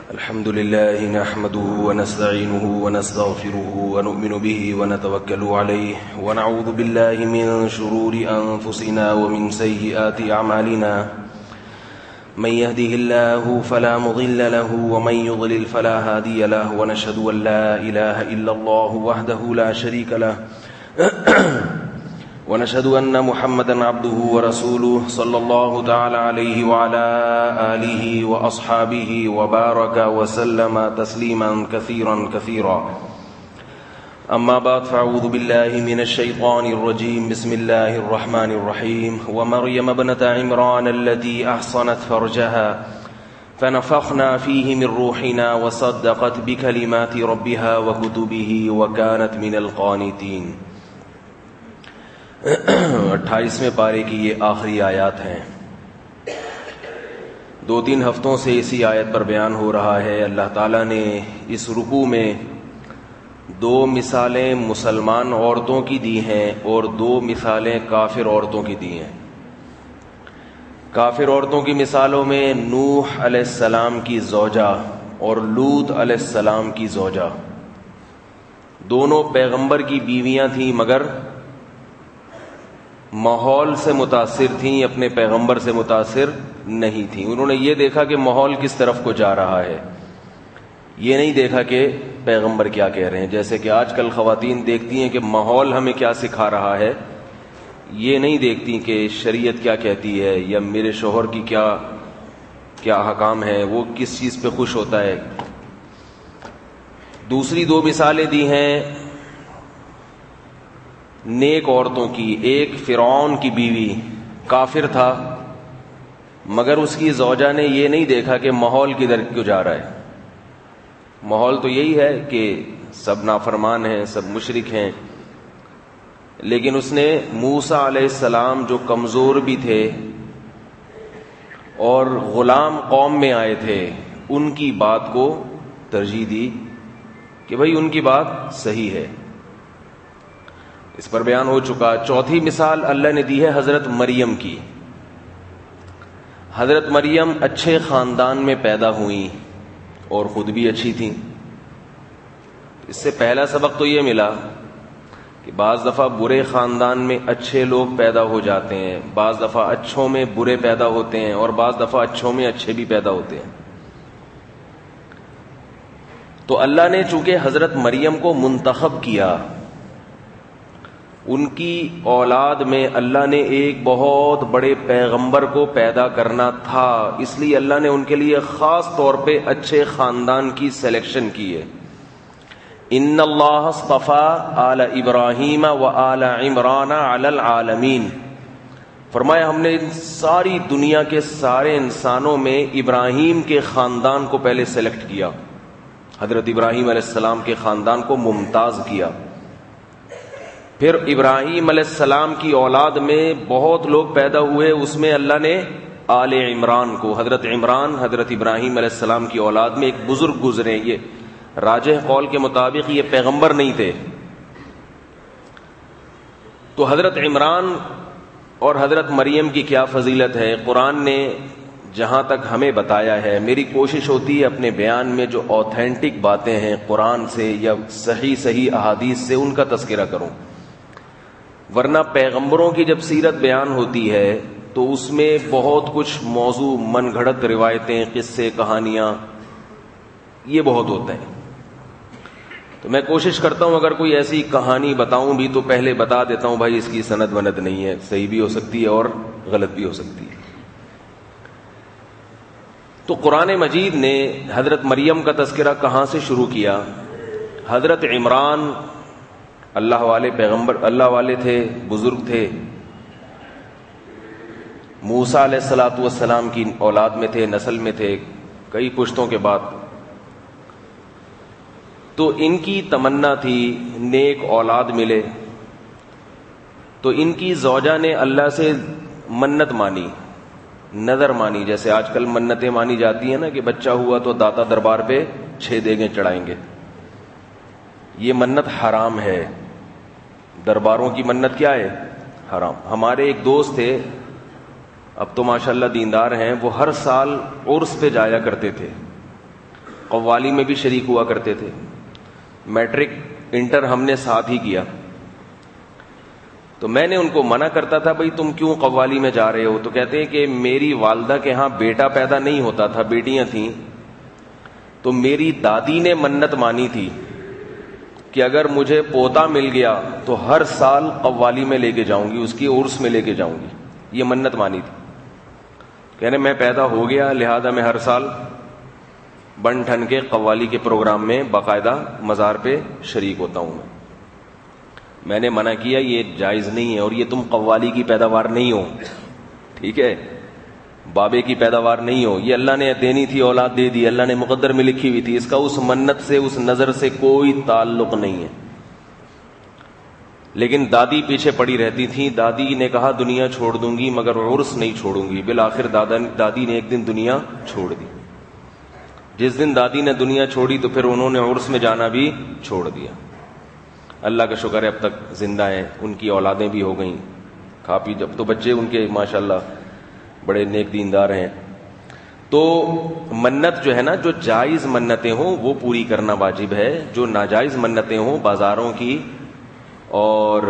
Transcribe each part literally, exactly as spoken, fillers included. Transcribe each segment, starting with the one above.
الحمد لله نحمده ونستعينه ونستغفره ونؤمن به ونتوكل عليه ونعوذ بالله من شرور أنفسنا ومن سيئات أعمالنا من يهده الله فلا مضل له ومن يضلل فلا هادي له ونشهد أن لا إله إلا الله وحده لا شريك له ونشهد أن محمدا عبده ورسوله صلى الله تعالى عليه وعلى آله وأصحابه وبارك وسلم تسليما كثيرا كثيرا أما بعد فأعوذ بالله من الشيطان الرجيم بسم الله الرحمن الرحيم ومريم ابنة عمران التي أحصنت فرجها فنفخنا فيه من روحنا وصدقت بكلمات ربها وكتبه وكانت من القانتين. اٹھائیسویں پارے کی یہ آخری آیات ہیں. دو تین ہفتوں سے اسی آیت پر بیان ہو رہا ہے. اللہ تعالیٰ نے اس رکوع میں دو مثالیں مسلمان عورتوں کی دی ہیں اور دو مثالیں کافر عورتوں کی دی ہیں. کافر عورتوں کی مثالوں میں نوح علیہ السلام کی زوجہ اور لوط علیہ السلام کی زوجہ دونوں پیغمبر کی بیویاں تھیں، مگر ماحول سے متاثر تھیں، اپنے پیغمبر سے متاثر نہیں تھیں. انہوں نے یہ دیکھا کہ ماحول کس طرف کو جا رہا ہے، یہ نہیں دیکھا کہ پیغمبر کیا کہہ رہے ہیں. جیسے کہ آج کل خواتین دیکھتی ہیں کہ ماحول ہمیں کیا سکھا رہا ہے، یہ نہیں دیکھتی کہ شریعت کیا کہتی ہے یا میرے شوہر کی کیا کیا حکام ہے، وہ کس چیز پہ خوش ہوتا ہے. دوسری دو مثالیں دی ہیں نیک عورتوں کی. ایک فرعون کی بیوی، کافر تھا مگر اس کی زوجہ نے یہ نہیں دیکھا کہ ماحول کدھر کو جا رہا ہے. ماحول تو یہی ہے کہ سب نافرمان ہیں، سب مشرک ہیں، لیکن اس نے موسیٰ علیہ السلام جو کمزور بھی تھے اور غلام قوم میں آئے تھے، ان کی بات کو ترجیح دی کہ بھائی ان کی بات صحیح ہے. اس پر بیان ہو چکا. چوتھی مثال اللہ نے دی ہے حضرت مریم کی. حضرت مریم اچھے خاندان میں پیدا ہوئیں اور خود بھی اچھی تھیں. اس سے پہلا سبق تو یہ ملا کہ بعض دفعہ برے خاندان میں اچھے لوگ پیدا ہو جاتے ہیں، بعض دفعہ اچھوں میں برے پیدا ہوتے ہیں اور بعض دفعہ اچھوں میں اچھے بھی پیدا ہوتے ہیں. تو اللہ نے چونکہ حضرت مریم کو منتخب کیا، ان کی اولاد میں اللہ نے ایک بہت بڑے پیغمبر کو پیدا کرنا تھا، اس لیے اللہ نے ان کے لیے خاص طور پہ اچھے خاندان کی سلیکشن کی ہے. ان اللہ اصطفى آل ابراہیم و آل عمران علی العالمین. فرمایا ہم نے ان ساری دنیا کے سارے انسانوں میں ابراہیم کے خاندان کو پہلے سلیکٹ کیا، حضرت ابراہیم علیہ السلام کے خاندان کو ممتاز کیا. پھر ابراہیم علیہ السلام کی اولاد میں بہت لوگ پیدا ہوئے، اس میں اللہ نے آل عمران کو، حضرت عمران حضرت ابراہیم علیہ السلام کی اولاد میں ایک بزرگ گزرے. یہ راجح قول کے مطابق یہ پیغمبر نہیں تھے. تو حضرت عمران اور حضرت مریم کی کیا فضیلت ہے، قرآن نے جہاں تک ہمیں بتایا ہے. میری کوشش ہوتی ہے اپنے بیان میں جو اوتھینٹک باتیں ہیں قرآن سے یا صحیح صحیح احادیث سے، ان کا تذکرہ کروں. ورنہ پیغمبروں کی جب سیرت بیان ہوتی ہے تو اس میں بہت کچھ موضوع، من گھڑت روایتیں، قصے، کہانیاں، یہ بہت ہوتے ہیں. تو میں کوشش کرتا ہوں اگر کوئی ایسی کہانی بتاؤں بھی تو پہلے بتا دیتا ہوں بھائی اس کی سند وند نہیں ہے، صحیح بھی ہو سکتی ہے اور غلط بھی ہو سکتی ہے. تو قرآن مجید نے حضرت مریم کا تذکرہ کہاں سے شروع کیا؟ حضرت عمران اللہ والے پیغمبر، اللہ والے تھے، بزرگ تھے، موسیٰ علیہ الصلوۃ والسلام کی اولاد میں تھے، نسل میں تھے، کئی پشتوں کے بعد. تو ان کی تمنا تھی نیک اولاد ملے. تو ان کی زوجہ نے اللہ سے منت مانی، نظر مانی. جیسے آج کل منتیں مانی جاتی ہیں نا کہ بچہ ہوا تو داتا دربار پہ چھ دیگیں چڑھائیں گے. یہ منت حرام ہے. درباروں کی منت کیا ہے؟ حرام. ہمارے ایک دوست تھے، اب تو ماشاءاللہ دیندار ہیں، وہ ہر سال عرس پہ جایا کرتے تھے. قوالی میں بھی شریک ہوا کرتے تھے. میٹرک انٹر ہم نے ساتھ ہی کیا. تو میں نے ان کو منع کرتا تھا بھائی تم کیوں قوالی میں جا رہے ہو؟ تو کہتے ہیں کہ میری والدہ کے ہاں بیٹا پیدا نہیں ہوتا تھا, بیٹیاں تھیں, تو میری دادی نے منت مانی تھی کہ اگر مجھے پوتا مل گیا تو ہر سال قوالی میں لے کے جاؤں گی, اس کی عرس میں لے کے جاؤں گی. یہ منت مانی تھی. کہنے میں پیدا ہو گیا لہذا میں ہر سال بن ٹھن کے قوالی کے پروگرام میں باقاعدہ مزار پہ شریک ہوتا ہوں. میں نے منع کیا یہ جائز نہیں ہے, اور یہ تم قوالی کی پیداوار نہیں ہو, ٹھیک ہے, بابے کی پیداوار نہیں ہو. یہ اللہ نے دینی تھی اولاد دے دی, اللہ نے مقدر میں لکھی ہوئی تھی. اس کا اس منت سے اس نظر سے کوئی تعلق نہیں ہے. لیکن دادی پیچھے پڑی رہتی تھی. دادی نے کہا دنیا چھوڑ دوں گی مگر عرس نہیں چھوڑوں گی. بالآخر دادا دادی نے ایک دن دنیا چھوڑ دی. جس دن دادی نے دنیا چھوڑی تو پھر انہوں نے عرس میں جانا بھی چھوڑ دیا. اللہ کا شکر ہے اب تک زندہ ہیں, ان کی اولادیں بھی ہو گئیں, کھا پی, جب تو بچے ان کے ماشاءاللہ بڑے نیک دیندار ہیں. تو منت جو ہے نا, جو جائز منتیں ہوں وہ پوری کرنا واجب ہے. جو ناجائز منتیں ہوں بازاروں کی اور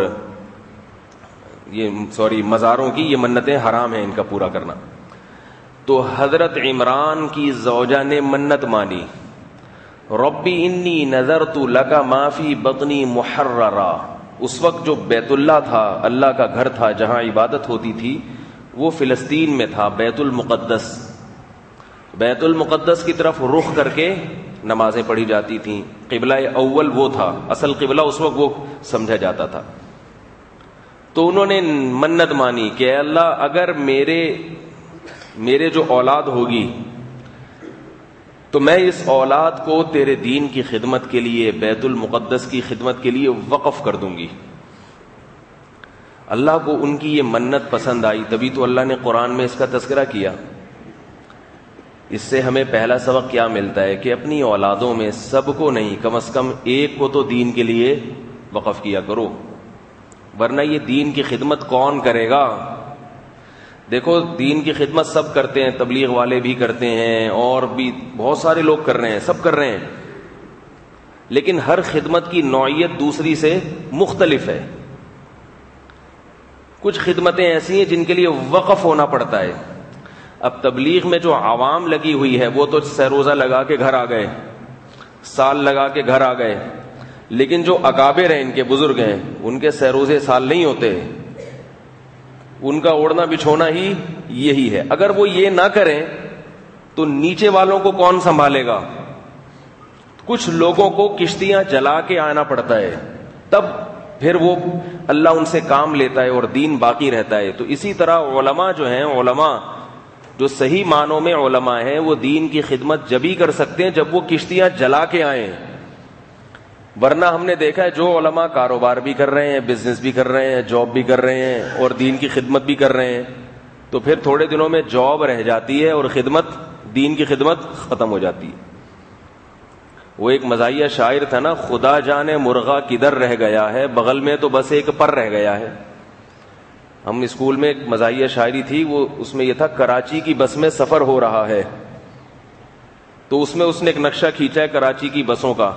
یہ سوری مزاروں کی, یہ منتیں حرام ہیں ان کا پورا کرنا. تو حضرت عمران کی زوجہ نے منت مانی, ربی انی نذرت لک ما فی بطنی محررا. اس وقت جو بیت اللہ تھا, اللہ کا گھر تھا جہاں عبادت ہوتی تھی, وہ فلسطین میں تھا, بیت المقدس. بیت المقدس کی طرف رخ کر کے نمازیں پڑھی جاتی تھیں. قبلہ اول وہ تھا, اصل قبلہ اس وقت وہ سمجھا جاتا تھا. تو انہوں نے منت مانی کہ اے اللہ اگر میرے میرے جو اولاد ہوگی تو میں اس اولاد کو تیرے دین کی خدمت کے لیے, بیت المقدس کی خدمت کے لیے وقف کر دوں گی. اللہ کو ان کی یہ منت پسند آئی, تبھی تو اللہ نے قرآن میں اس کا تذکرہ کیا. اس سے ہمیں پہلا سبق کیا ملتا ہے کہ اپنی اولادوں میں سب کو نہیں, کم از کم ایک کو تو دین کے لیے وقف کیا کرو, ورنہ یہ دین کی خدمت کون کرے گا؟ دیکھو دین کی خدمت سب کرتے ہیں, تبلیغ والے بھی کرتے ہیں اور بھی بہت سارے لوگ کر رہے ہیں, سب کر رہے ہیں, لیکن ہر خدمت کی نوعیت دوسری سے مختلف ہے. کچھ خدمتیں ایسی ہیں جن کے لیے وقف ہونا پڑتا ہے. اب تبلیغ میں جو عوام لگی ہوئی ہے وہ تو سہ روزہ لگا کے گھر آ گئے, سال لگا کے گھر آ گئے, لیکن جو اکابر ہیں ان کے بزرگ ہیں ان کے سہ روزے سال نہیں ہوتے, ان کا اوڑھنا بچھونا ہی یہی ہے. اگر وہ یہ نہ کریں تو نیچے والوں کو کون سنبھالے گا؟ کچھ لوگوں کو کشتیاں جلا کے آنا پڑتا ہے, تب پھر وہ اللہ ان سے کام لیتا ہے اور دین باقی رہتا ہے. تو اسی طرح علماء جو ہیں, علماء جو صحیح معنوں میں علماء ہیں, وہ دین کی خدمت جب ہی کر سکتے ہیں جب وہ کشتیاں جلا کے آئیں. ورنہ ہم نے دیکھا ہے جو علماء کاروبار بھی کر رہے ہیں, بزنس بھی کر رہے ہیں, جاب بھی کر رہے ہیں اور دین کی خدمت بھی کر رہے ہیں, تو پھر تھوڑے دنوں میں جاب رہ جاتی ہے اور خدمت, دین کی خدمت ختم ہو جاتی ہے. وہ ایک مزاحیہ شاعر تھا نا, خدا جانے مرغا کدھر رہ گیا ہے, بغل میں تو بس ایک پر رہ گیا ہے. ہم اسکول میں ایک مزاحیہ شاعری تھی, وہ اس میں یہ تھا کراچی کی بس میں سفر ہو رہا ہے, تو اس میں اس نے ایک نقشہ کھینچا ہے کراچی کی بسوں کا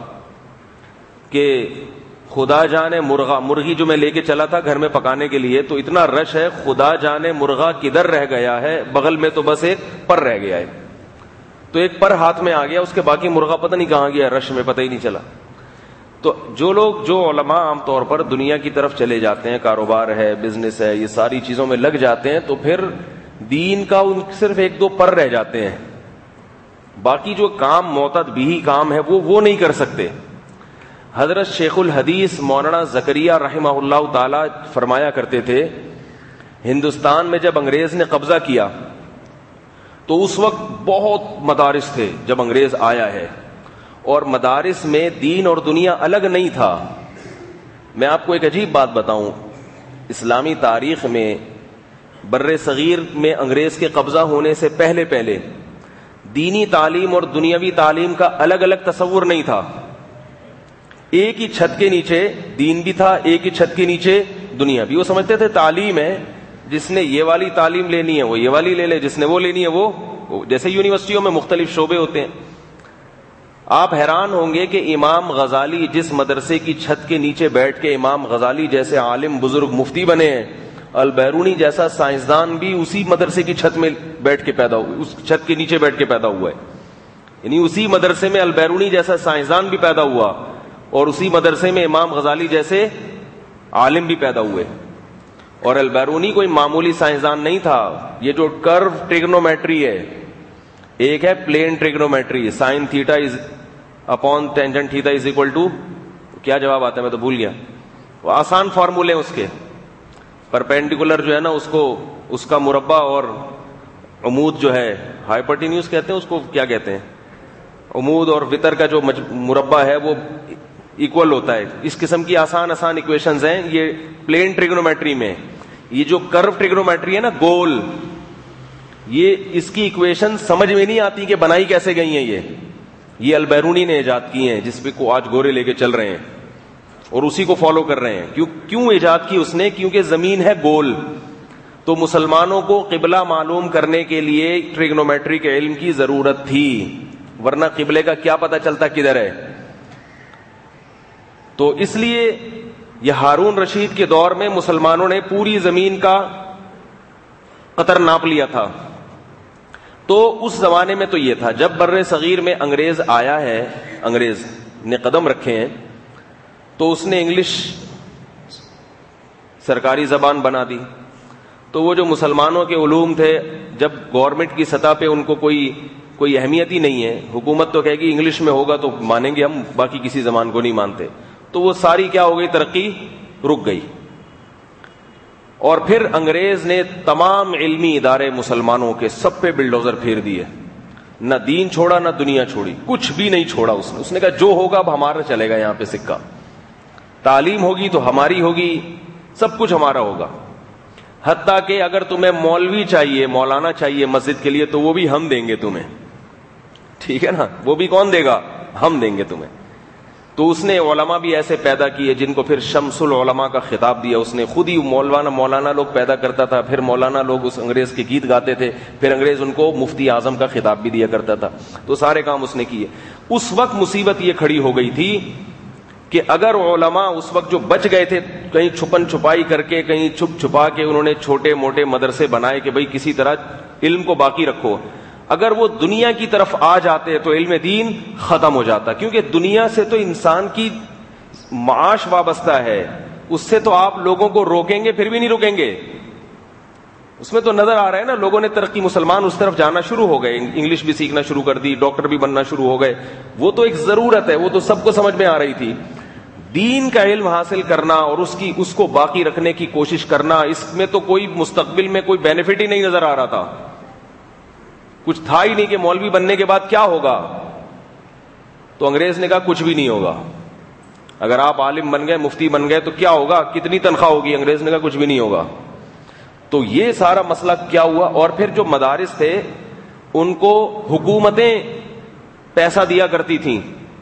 کہ خدا جانے مرغا, مرغی جو میں لے کے چلا تھا گھر میں پکانے کے لیے, تو اتنا رش ہے, خدا جانے مرغا کدھر رہ گیا ہے, بغل میں تو بس ایک پر رہ گیا ہے. تو ایک پر ہاتھ میں آ گیا, اس کے باقی مرغا پتہ نہیں کہاں گیا, رش میں پتہ ہی نہیں چلا. تو جو لوگ, جو علماء عام طور پر دنیا کی طرف چلے جاتے ہیں, کاروبار ہے, بزنس ہے, یہ ساری چیزوں میں لگ جاتے ہیں, تو پھر دین کا ان صرف ایک دو پر رہ جاتے ہیں, باقی جو کام معتد بھی کام ہے وہ وہ نہیں کر سکتے. حضرت شیخ الحدیث مولانا زکریا رحمہ اللہ تعالی فرمایا کرتے تھے, ہندوستان میں جب انگریز نے قبضہ کیا تو اس وقت بہت مدارس تھے جب انگریز آیا ہے, اور مدارس میں دین اور دنیا الگ نہیں تھا. میں آپ کو ایک عجیب بات بتاؤں, اسلامی تاریخ میں بر صغیر میں انگریز کے قبضہ ہونے سے پہلے پہلے دینی تعلیم اور دنیاوی تعلیم کا الگ الگ تصور نہیں تھا. ایک ہی چھت کے نیچے دین بھی تھا, ایک ہی چھت کے نیچے دنیا بھی. وہ سمجھتے تھے تعلیم ہے, جس نے یہ والی تعلیم لینی ہے وہ یہ والی لے لے, جس نے وہ لینی ہے وہ, جیسے یونیورسٹیوں میں مختلف شعبے ہوتے ہیں. آپ حیران ہوں گے کہ امام غزالی جس مدرسے کی چھت کے نیچے بیٹھ کے امام غزالی جیسے عالم بزرگ مفتی بنے ہیں، البیرونی جیسا سائنسدان بھی اسی مدرسے کی چھت میں بیٹھ کے پیدا ہوا، اس چھت کے نیچے بیٹھ کے پیدا ہوا ہے. یعنی اسی مدرسے میں البیرونی جیسا سائنسدان بھی پیدا ہوا اور اسی مدرسے میں امام غزالی جیسے عالم بھی پیدا ہوئے. اور البیرونی کوئی معمولی سائنسدان نہیں تھا. یہ جو کرو ٹریگنومیٹری ہے، ایک ہے plane trigonometry, sine theta is upon tangent theta is equal to, کیا جواب آتا ہے میں تو بھول گیا، وہ آسان فارمولے اس کے. پرپینڈیکولر جو ہے نا اس کو، اس کا مربع اور عمود جو ہے ہائپرٹینیوس کہتے ہیں اس کو، کیا کہتے ہیں، عمود اور وتر کا جو مربع ہے وہ ایکول ہوتا ہے. اس قسم کی آسان آسان ایکویشنز ہیں یہ پلین ٹریگنومیٹری میں. یہ جو کرو ٹریگنومیٹری ہے نا، گول، یہ اس کی ایکویشن سمجھ میں نہیں آتی کہ بنائی کیسے گئی ہیں. یہ یہ البیرونی نے ایجاد کی ہیں، جس پہ کو آج گورے لے کے چل رہے ہیں اور اسی کو فالو کر رہے ہیں. کیوں کیوں ایجاد کی اس نے؟ کیونکہ زمین ہے گول، تو مسلمانوں کو قبلہ معلوم کرنے کے لیے ٹریگنومیٹری کے علم کی ضرورت تھی، ورنہ قبلے کا کیا پتہ چلتا کدھر ہے. تو اس لیے یہ ہارون رشید کے دور میں مسلمانوں نے پوری زمین کا قطر ناپ لیا تھا. تو اس زمانے میں تو یہ تھا. جب بر صغیر میں انگریز آیا ہے، انگریز نے قدم رکھے ہیں، تو اس نے انگلش سرکاری زبان بنا دی. تو وہ جو مسلمانوں کے علوم تھے، جب گورنمنٹ کی سطح پہ ان کو کوئی کوئی اہمیت ہی نہیں ہے، حکومت تو کہے گی انگلش میں ہوگا تو مانیں گے ہم، باقی کسی زبان کو نہیں مانتے، تو وہ ساری کیا ہو گئی، ترقی رک گئی. اور پھر انگریز نے تمام علمی ادارے مسلمانوں کے سب پہ بلڈوزر پھیر دیے، نہ دین چھوڑا نہ دنیا چھوڑی، کچھ بھی نہیں چھوڑا اس نے. اس نے کہا جو ہوگا اب ہمارا چلے گا، یہاں پہ سکہ، تعلیم ہوگی تو ہماری ہوگی، سب کچھ ہمارا ہوگا. حتیٰ کہ اگر تمہیں مولوی چاہیے، مولانا چاہیے مسجد کے لیے، تو وہ بھی ہم دیں گے تمہیں. ٹھیک ہے نا، وہ بھی کون دے گا؟ ہم دیں گے تمہیں. تو اس نے علماء بھی ایسے پیدا کیے جن کو پھر شمس العلماء کا خطاب دیا. اس نے خود ہی مولانا مولانا لوگ پیدا کرتا تھا، پھر مولانا لوگ اس انگریز کے گیت گاتے تھے، پھر انگریز ان کو مفتی اعظم کا خطاب بھی دیا کرتا تھا. تو سارے کام اس نے کیے. اس وقت مصیبت یہ کھڑی ہو گئی تھی کہ اگر علماء اس وقت جو بچ گئے تھے، کہیں چھپن چھپائی کر کے، کہیں چھپ چھپا کے انہوں نے چھوٹے موٹے مدرسے بنائے کہ بھئی کسی طرح علم کو باقی رکھو، اگر وہ دنیا کی طرف آ جاتے تو علم دین ختم ہو جاتا. کیونکہ دنیا سے تو انسان کی معاش وابستہ ہے، اس سے تو آپ لوگوں کو روکیں گے پھر بھی نہیں رکیں گے. اس میں تو نظر آ رہا ہے نا، لوگوں نے ترقی، مسلمان اس طرف جانا شروع ہو گئے، انگلش بھی سیکھنا شروع کر دی، ڈاکٹر بھی بننا شروع ہو گئے. وہ تو ایک ضرورت ہے، وہ تو سب کو سمجھ میں آ رہی تھی. دین کا علم حاصل کرنا اور اس کی اس کو باقی رکھنے کی کوشش کرنا، اس میں تو کوئی مستقبل میں کوئی بینیفٹ ہی نہیں نظر آ رہا تھا. کچھ تھا ہی نہیں کہ مولوی بننے کے بعد کیا ہوگا. تو انگریز نے کہا کچھ بھی نہیں ہوگا. اگر آپ عالم بن گئے، مفتی بن گئے تو کیا ہوگا، کتنی تنخواہ ہوگی؟ انگریز نے کہا کچھ بھی نہیں ہوگا. تو یہ سارا مسئلہ کیا ہوا. اور پھر جو مدارس تھے ان کو حکومتیں پیسہ دیا کرتی تھیں،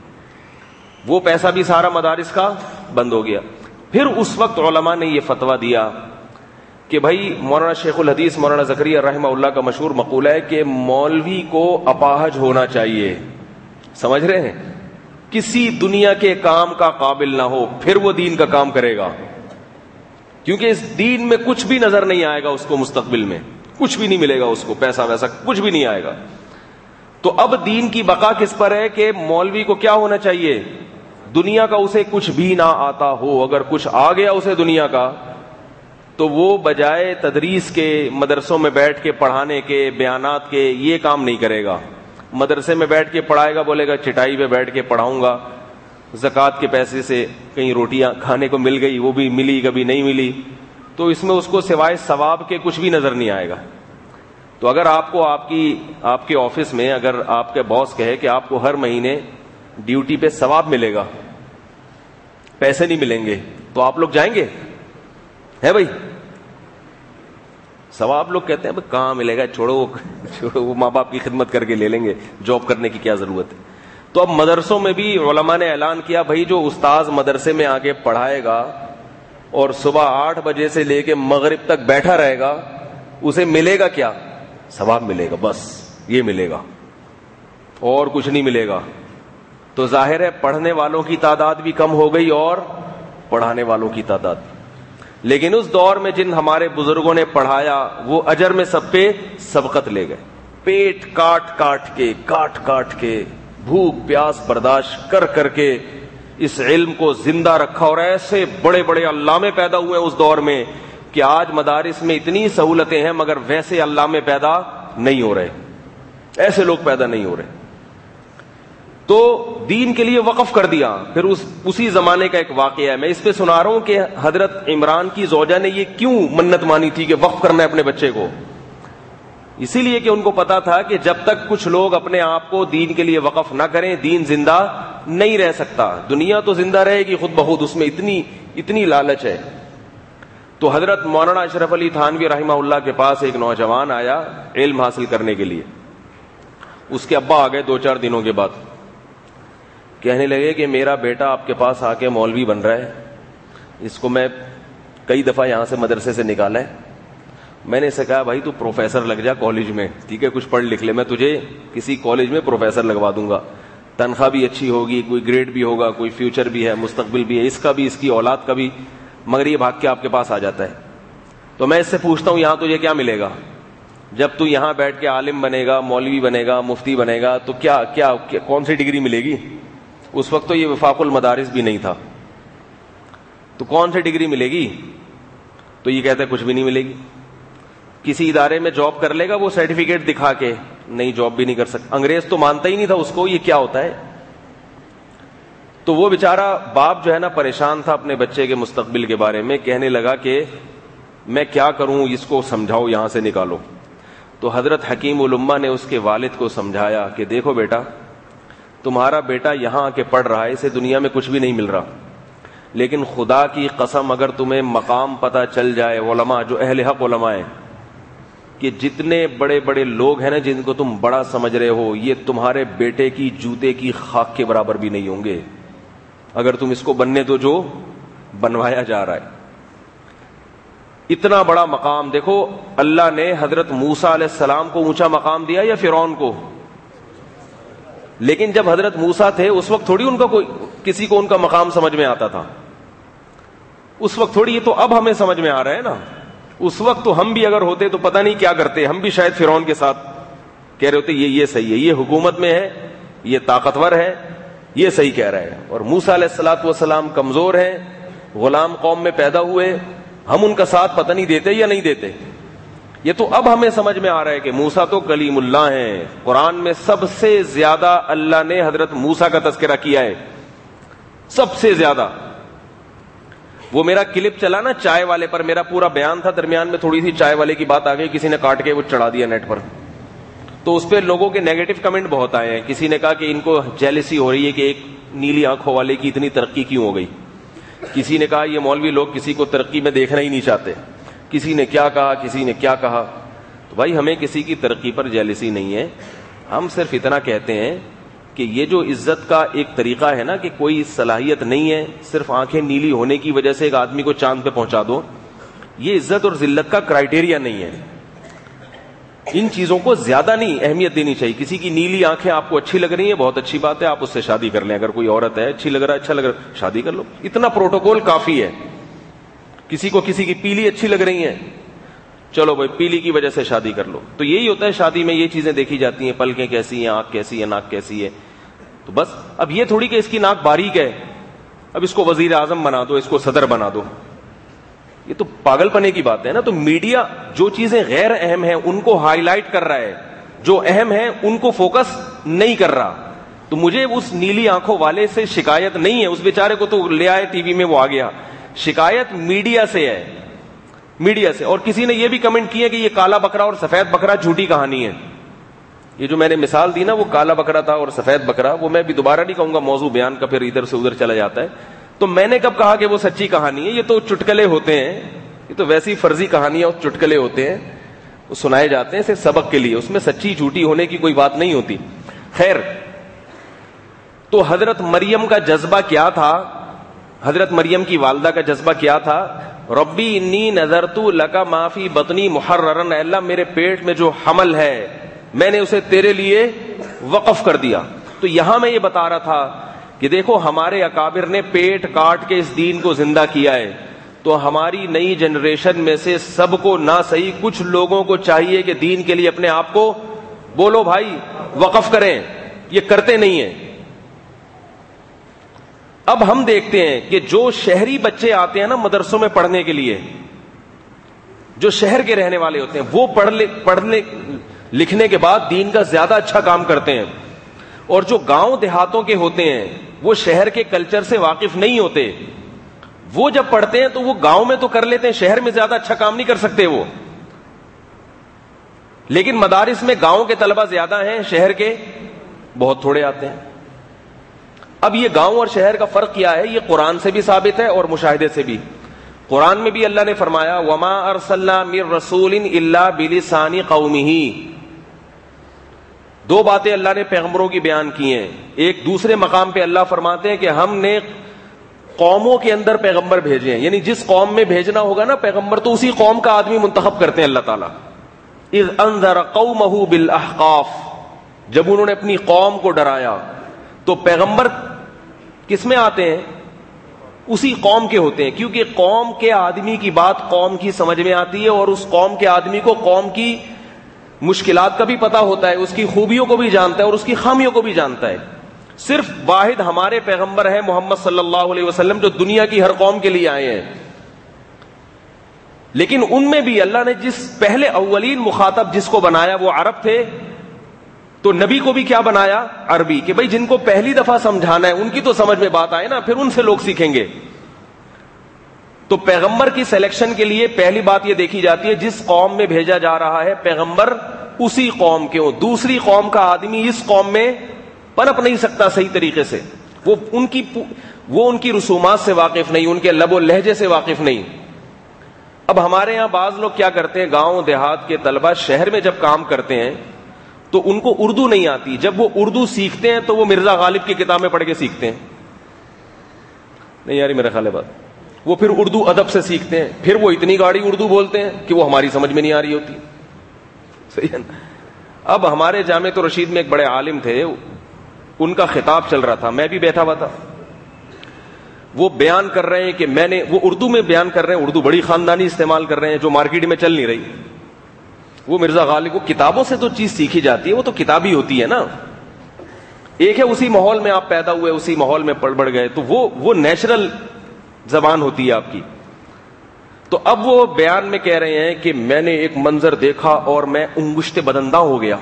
وہ پیسہ بھی سارا مدارس کا بند ہو گیا. پھر اس وقت علماء نے یہ فتویٰ دیا کہ بھائی، مولانا شیخ الحدیث مولانا زکریا رحمہ اللہ کا مشہور مقولہ ہے کہ مولوی کو اپاہج ہونا چاہیے. سمجھ رہے ہیں؟ کسی دنیا کے کام کا قابل نہ ہو، پھر وہ دین کا کام کرے گا. کیونکہ اس دین میں کچھ بھی نظر نہیں آئے گا اس کو، مستقبل میں کچھ بھی نہیں ملے گا اس کو، پیسہ ویسا کچھ بھی نہیں آئے گا. تو اب دین کی بقا کس پر ہے کہ مولوی کو کیا ہونا چاہیے؟ دنیا کا اسے کچھ بھی نہ آتا ہو. اگر کچھ آ گیا اسے دنیا کا، تو وہ بجائے تدریس کے، مدرسوں میں بیٹھ کے پڑھانے کے، بیانات کے، یہ کام نہیں کرے گا. مدرسے میں بیٹھ کے پڑھائے گا، بولے گا چٹائی پہ بیٹھ کے پڑھاؤں گا، زکوٰۃ کے پیسے سے کہیں روٹیاں کھانے کو مل گئی، وہ بھی ملی کبھی نہیں ملی، تو اس میں اس کو سوائے ثواب کے کچھ بھی نظر نہیں آئے گا. تو اگر آپ کو آپ کی آپ کے آفس میں اگر آپ کے باس کہے کہ آپ کو ہر مہینے ڈیوٹی پہ ثواب ملے گا، پیسے نہیں ملیں گے، تو آپ لوگ جائیں گے؟ ہے بھائی ثواب. لوگ کہتے ہیں بھائی کہاں ملے گا، چھوڑو چھوڑو، وہ ماں باپ کی خدمت کر کے لے لیں گے، جاب کرنے کی کیا ضرورت ہے. تو اب مدرسوں میں بھی علماء نے اعلان کیا بھائی جو استاذ مدرسے میں آگے پڑھائے گا اور صبح آٹھ بجے سے لے کے مغرب تک بیٹھا رہے گا، اسے ملے گا کیا؟ ثواب ملے گا، بس یہ ملے گا اور کچھ نہیں ملے گا. تو ظاہر ہے پڑھنے والوں کی تعداد بھی کم ہو گئی اور پڑھانے والوں کی تعداد. لیکن اس دور میں جن ہمارے بزرگوں نے پڑھایا وہ اجر میں سب پہ سبقت لے گئے. پیٹ کاٹ کاٹ کے کاٹ کاٹ کے بھوک پیاس برداشت کر کر کے اس علم کو زندہ رکھا, اور ایسے بڑے بڑے علامے پیدا ہوئے اس دور میں کہ آج مدارس میں اتنی سہولتیں ہیں مگر ویسے علامے پیدا نہیں ہو رہے, ایسے لوگ پیدا نہیں ہو رہے. تو دین کے لیے وقف کر دیا. پھر اس اسی زمانے کا ایک واقعہ ہے, میں اس پہ سنا رہا ہوں کہ حضرت عمران کی زوجہ نے یہ کیوں منت مانی تھی کہ وقف کرنا ہے اپنے بچے کو. اسی لیے کہ ان کو پتا تھا کہ جب تک کچھ لوگ اپنے آپ کو دین کے لیے وقف نہ کریں دین زندہ نہیں رہ سکتا. دنیا تو زندہ رہے گی خود بخود, اس میں اتنی اتنی لالچ ہے. تو حضرت مولانا اشرف علی تھانوی رحمہ اللہ کے پاس ایک نوجوان آیا علم حاصل کرنے کے لیے. اس کے ابا آ گئے دو چار دنوں کے بعد, کہنے لگے کہ میرا بیٹا آپ کے پاس آ کے مولوی بن رہا ہے, اس کو میں کئی دفعہ یہاں سے مدرسے سے نکالا ہے. میں نے اسے کہا بھائی تو پروفیسر لگ جا کالج میں, ٹھیک ہے, کچھ پڑھ لکھ لے, میں تجھے کسی کالج میں پروفیسر لگوا دوں گا, تنخواہ بھی اچھی ہوگی, کوئی گریڈ بھی ہوگا, کوئی فیوچر بھی ہے, مستقبل بھی ہے, اس کا بھی اس کی اولاد کا بھی. مگر یہ بھاگ کے آپ کے پاس آ جاتا ہے. تو میں اس سے پوچھتا ہوں یہاں تجھے کیا ملے گا جب تو یہاں بیٹھ کے عالم بنے گا, مولوی بنے گا, مفتی بنے گا, تو کیا کیا کون سی ڈگری ملے گی؟ اس وقت تو یہ وفاق المدارس بھی نہیں تھا, تو کون سی ڈگری ملے گی؟ تو یہ کہتا ہے کچھ بھی نہیں ملے گی. کسی ادارے میں جاب کر لے گا وہ سرٹیفکیٹ دکھا کے, نہیں جاب بھی نہیں کر سکتا. انگریز تو مانتا ہی نہیں تھا اس کو, یہ کیا ہوتا ہے. تو وہ بیچارہ باپ جو ہے نا پریشان تھا اپنے بچے کے مستقبل کے بارے میں, کہنے لگا کہ میں کیا کروں, اس کو سمجھاؤ یہاں سے نکالو. تو حضرت حکیم الامہ نے اس کے والد کو سمجھایا کہ دیکھو بیٹا, تمہارا بیٹا یہاں آ کے پڑھ رہا ہے, اسے دنیا میں کچھ بھی نہیں مل رہا, لیکن خدا کی قسم اگر تمہیں مقام پتہ چل جائے, علماء جو اہل حق علماء ہیں, کہ جتنے بڑے بڑے لوگ ہیں نا جن کو تم بڑا سمجھ رہے ہو, یہ تمہارے بیٹے کی جوتے کی خاک کے برابر بھی نہیں ہوں گے اگر تم اس کو بننے دو جو بنوایا جا رہا ہے. اتنا بڑا مقام. دیکھو اللہ نے حضرت موسیٰ علیہ السلام کو اونچا مقام دیا یا فرعون کو؟ لیکن جب حضرت موسیٰ تھے اس وقت تھوڑی ان کا کوئی کسی کو ان کا مقام سمجھ میں آتا تھا, اس وقت تھوڑی. یہ تو اب ہمیں سمجھ میں آ رہا ہے نا, اس وقت تو ہم بھی اگر ہوتے تو پتہ نہیں کیا کرتے, ہم بھی شاید فرعون کے ساتھ کہہ رہے ہوتے یہ یہ صحیح ہے, یہ حکومت میں ہے, یہ طاقتور ہے, یہ صحیح کہہ رہا ہے. اور موسیٰ علیہ الصلوۃ والسلام کمزور ہیں, غلام قوم میں پیدا ہوئے, ہم ان کا ساتھ پتہ نہیں دیتے یا نہیں دیتے. یہ تو اب ہمیں سمجھ میں آ رہا ہے کہ موسیٰ تو کلیم اللہ ہیں. قرآن میں سب سے زیادہ اللہ نے حضرت موسیٰ کا تذکرہ کیا ہے, سب سے زیادہ. وہ میرا کلپ چلا نا چائے والے پر, میرا پورا بیان تھا, درمیان میں تھوڑی سی چائے والے کی بات آ گئی, کسی نے کاٹ کے وہ چڑھا دیا نیٹ پر. تو اس پہ لوگوں کے نیگیٹو کمنٹ بہت آئے ہیں. کسی نے کہا کہ ان کو جیلسی ہو رہی ہے کہ ایک نیلی آنکھوں والے کی اتنی ترقی کیوں ہو گئی. کسی نے کہا یہ مولوی لوگ کسی کو ترقی میں دیکھنا ہی نہیں چاہتے. کسی نے کیا کہا, کسی نے کیا کہا. تو بھائی ہمیں کسی کی ترقی پر جیلسی نہیں ہے, ہم صرف اتنا کہتے ہیں کہ یہ جو عزت کا ایک طریقہ ہے نا کہ کوئی صلاحیت نہیں ہے, صرف آنکھیں نیلی ہونے کی وجہ سے ایک آدمی کو چاند پہ پہنچا دو, یہ عزت اور ذلت کا کرائیٹیریا نہیں ہے. ان چیزوں کو زیادہ نہیں اہمیت دینی چاہیے. کسی کی نیلی آنکھیں آپ کو اچھی لگ رہی ہیں, بہت اچھی بات ہے, آپ اس سے شادی کر لیں. اگر کوئی عورت ہے اچھی لگ رہا ہے, اچھا لگ رہا ہے, شادی کر لو, اتنا پروٹوکول کافی ہے. کسی کو کسی کی پیلی اچھی لگ رہی ہیں, چلو بھائی پیلی کی وجہ سے شادی کر لو. تو یہی ہوتا ہے شادی میں, یہ چیزیں دیکھی جاتی ہیں, پلکیں کیسی ہیں, آنکھ کیسی ہے, ناک کیسی ہے. تو بس اب یہ تھوڑی کہ اس کی ناک باریک ہے, اب اس کو وزیر اعظم بنا دو, اس کو صدر بنا دو. یہ تو پاگل پنے کی بات ہے نا. تو میڈیا جو چیزیں غیر اہم ہیں ان کو ہائی لائٹ کر رہا ہے, جو اہم ہیں ان کو فوکس نہیں کر رہا. تو مجھے اس نیلی آنکھوں والے سے شکایت نہیں ہے, اس بیچارے کو تو لے آئے ٹی وی میں, وہ آ گیا. شکایت میڈیا سے ہے, میڈیا سے. اور کسی نے یہ بھی کمنٹ کیا کہ یہ کالا بکرا اور سفید بکرا جھوٹی کہانی ہے. یہ جو میں نے مثال دی نا وہ کالا بکرا تھا اور سفید بکرا, وہ میں بھی دوبارہ نہیں کہوں گا, موضوع بیان کا پھر ادھر سے ادھر چلا جاتا ہے. تو میں نے کب کہا کہ وہ سچی کہانی ہے؟ یہ تو چٹکلے ہوتے ہیں, یہ تو ویسی فرضی کہانیاں اور چٹکلے ہوتے ہیں, وہ سنائے جاتے ہیں صرف سبق کے لیے, اس میں سچی جھوٹی ہونے کی کوئی بات نہیں ہوتی. خیر, تو حضرت مریم کا جذبہ کیا تھا, حضرت مریم کی والدہ کا جذبہ کیا تھا؟ ربی انی نذرت لک ما فی بطنی محررا, اے اللہ میرے پیٹ میں جو حمل ہے میں نے اسے تیرے لیے وقف کر دیا. تو یہاں میں یہ بتا رہا تھا کہ دیکھو ہمارے اکابر نے پیٹ کاٹ کے اس دین کو زندہ کیا ہے، تو ہماری نئی جنریشن میں سے سب کو نہ صحیح کچھ لوگوں کو چاہیے کہ دین کے لیے اپنے آپ کو بولو بھائی وقف کریں. یہ کرتے نہیں ہیں. اب ہم دیکھتے ہیں کہ جو شہری بچے آتے ہیں نا مدرسوں میں پڑھنے کے لیے، جو شہر کے رہنے والے ہوتے ہیں، وہ پڑھ لے پڑھنے لکھنے کے بعد دین کا زیادہ اچھا کام کرتے ہیں. اور جو گاؤں دیہاتوں کے ہوتے ہیں، وہ شہر کے کلچر سے واقف نہیں ہوتے، وہ جب پڑھتے ہیں تو وہ گاؤں میں تو کر لیتے ہیں، شہر میں زیادہ اچھا کام نہیں کر سکتے وہ. لیکن مدارس میں گاؤں کے طلبہ زیادہ ہیں، شہر کے بہت تھوڑے آتے ہیں. اب یہ گاؤں اور شہر کا فرق کیا ہے؟ یہ قرآن سے بھی ثابت ہے اور مشاہدے سے بھی. قرآن میں بھی اللہ نے فرمایا وما ارسلنا من رسول الا بلسان قومه. دو باتیں اللہ نے پیغمبروں کی بیان کی ہیں. ایک دوسرے مقام پہ اللہ فرماتے ہیں کہ ہم نے قوموں کے اندر پیغمبر بھیجے ہیں، یعنی جس قوم میں بھیجنا ہوگا نا پیغمبر تو اسی قوم کا آدمی منتخب کرتے ہیں اللہ تعالیٰ. اذ انذر قومه بالاحقاف، جب انہوں نے اپنی قوم کو ڈرایا تو پیغمبر کس میں آتے ہیں؟ اسی قوم کے ہوتے ہیں، کیونکہ قوم کے آدمی کی بات قوم کی سمجھ میں آتی ہے اور اس قوم کے آدمی کو قوم کی مشکلات کا بھی پتا ہوتا ہے، اس کی خوبیوں کو بھی جانتا ہے اور اس کی خامیوں کو بھی جانتا ہے. صرف واحد ہمارے پیغمبر ہیں محمد صلی اللہ علیہ وسلم جو دنیا کی ہر قوم کے لیے آئے ہیں. لیکن ان میں بھی اللہ نے جس پہلے اولین مخاطب جس کو بنایا وہ عرب تھے، تو نبی کو بھی کیا بنایا؟ عربی، کہ بھئی جن کو پہلی دفعہ سمجھانا ہے ان کی تو سمجھ میں بات آئے نا، پھر ان سے لوگ سیکھیں گے. تو پیغمبر کی سلیکشن کے لیے پہلی بات یہ دیکھی جاتی ہے جس قوم میں بھیجا جا رہا ہے پیغمبر اسی قوم کے ہوں. دوسری قوم کا آدمی اس قوم میں پنپ نہیں سکتا صحیح طریقے سے، وہ ان کی وہ ان کی رسومات سے واقف نہیں، ان کے لب و لہجے سے واقف نہیں. اب ہمارے یہاں بعض لوگ کیا کرتے ہیں، گاؤں دیہات کے طلبہ شہر میں جب کام کرتے ہیں تو ان کو اردو نہیں آتی. جب وہ اردو سیکھتے ہیں تو وہ مرزا غالب کی کتابیں پڑھ کے سیکھتے ہیں. نہیں یاری میرا خیال ہے بات. وہ پھر اردو ادب سے سیکھتے ہیں، پھر وہ اتنی گاڑی اردو بولتے ہیں کہ وہ ہماری سمجھ میں نہیں آ رہی ہوتی. صحیح ہے نا؟ اب ہمارے جامعہ رشید میں ایک بڑے عالم تھے، ان کا خطاب چل رہا تھا، میں بھی بیٹھا ہوا تھا. وہ بیان کر رہے ہیں کہ میں نے، وہ اردو میں بیان کر رہے ہیں، اردو بڑی خاندانی استعمال کر رہے ہیں جو مارکیٹ میں چل نہیں رہی. وہ مرزا غالب کو کتابوں سے تو چیز سیکھی جاتی ہے، وہ تو کتابی ہوتی ہے نا. ایک ہے اسی ماحول میں آپ پیدا ہوئے، اسی ماحول میں پڑھ بڑھ گئے، تو وہ وہ نیچرل زبان ہوتی ہے آپ کی. تو اب وہ بیان میں کہہ رہے ہیں کہ میں نے ایک منظر دیکھا اور میں انگشت بدندہ ہو گیا.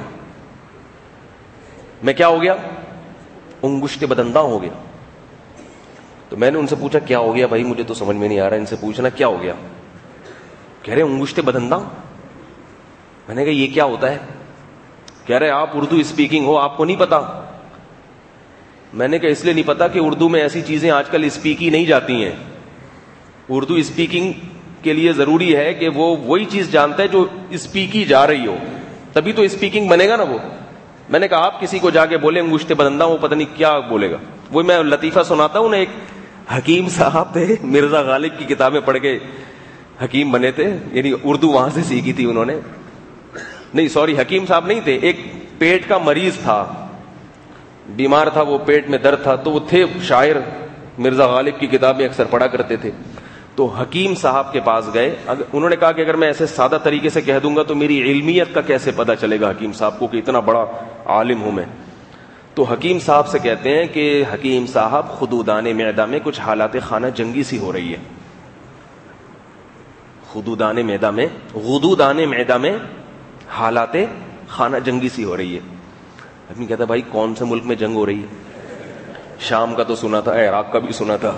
میں کیا ہو گیا؟ انگشت بدندہ ہو گیا. تو میں نے ان سے پوچھا کیا ہو گیا بھائی، مجھے تو سمجھ میں نہیں آ رہا، ان سے پوچھنا کیا ہو گیا. کہہ رہے انگشت بدندہ. میں نے کہا یہ کیا ہوتا ہے؟ کہہ رہے آپ اردو اسپیکنگ ہو، آپ کو نہیں پتا. میں نے کہا اس لیے نہیں پتا کہ اردو میں ایسی چیزیں آج کل اسپیک ہی نہیں جاتی ہیں. اردو اسپیکنگ کے لیے ضروری ہے کہ وہ وہی چیز جانتا ہے جو اسپیک ہی جا رہی ہو، تبھی تو اسپیکنگ بنے گا نا وہ. میں نے کہا آپ کسی کو جا کے بولے انگشت بدندہ، وہ پتہ نہیں کیا بولے گا. وہ میں لطیفہ سناتا ہوں نا، ایک حکیم صاحب تھے، مرزا غالب کی کتابیں پڑھ کے حکیم بنے تھے، یعنی اردو وہاں سے سیکھی تھی انہوں نے. نہیں سوری، حکیم صاحب نہیں تھے، ایک پیٹ کا مریض تھا، بیمار تھا، وہ پیٹ میں درد تھا، تو وہ تھے شاعر، مرزا غالب کی کتابیں اکثر پڑھا کرتے تھے. تو حکیم صاحب کے پاس گئے. انہوں نے کہا کہ اگر میں ایسے سادہ طریقے سے کہہ دوں گا تو میری علمیت کا کیسے پتہ چلے گا حکیم صاحب کو کہ اتنا بڑا عالم ہوں میں. تو حکیم صاحب سے کہتے ہیں کہ حکیم صاحب خدودان معدہ میں کچھ حالات خانہ جنگی سی ہو رہی ہے. خدودان معدہ میں غدودان معدہ میں حالات خانہ جنگی سی ہو رہی ہے. آدمی کہتا ہے بھائی کون سے ملک میں جنگ ہو رہی ہے؟ شام کا تو سنا تھا، عراق کا بھی سنا تھا،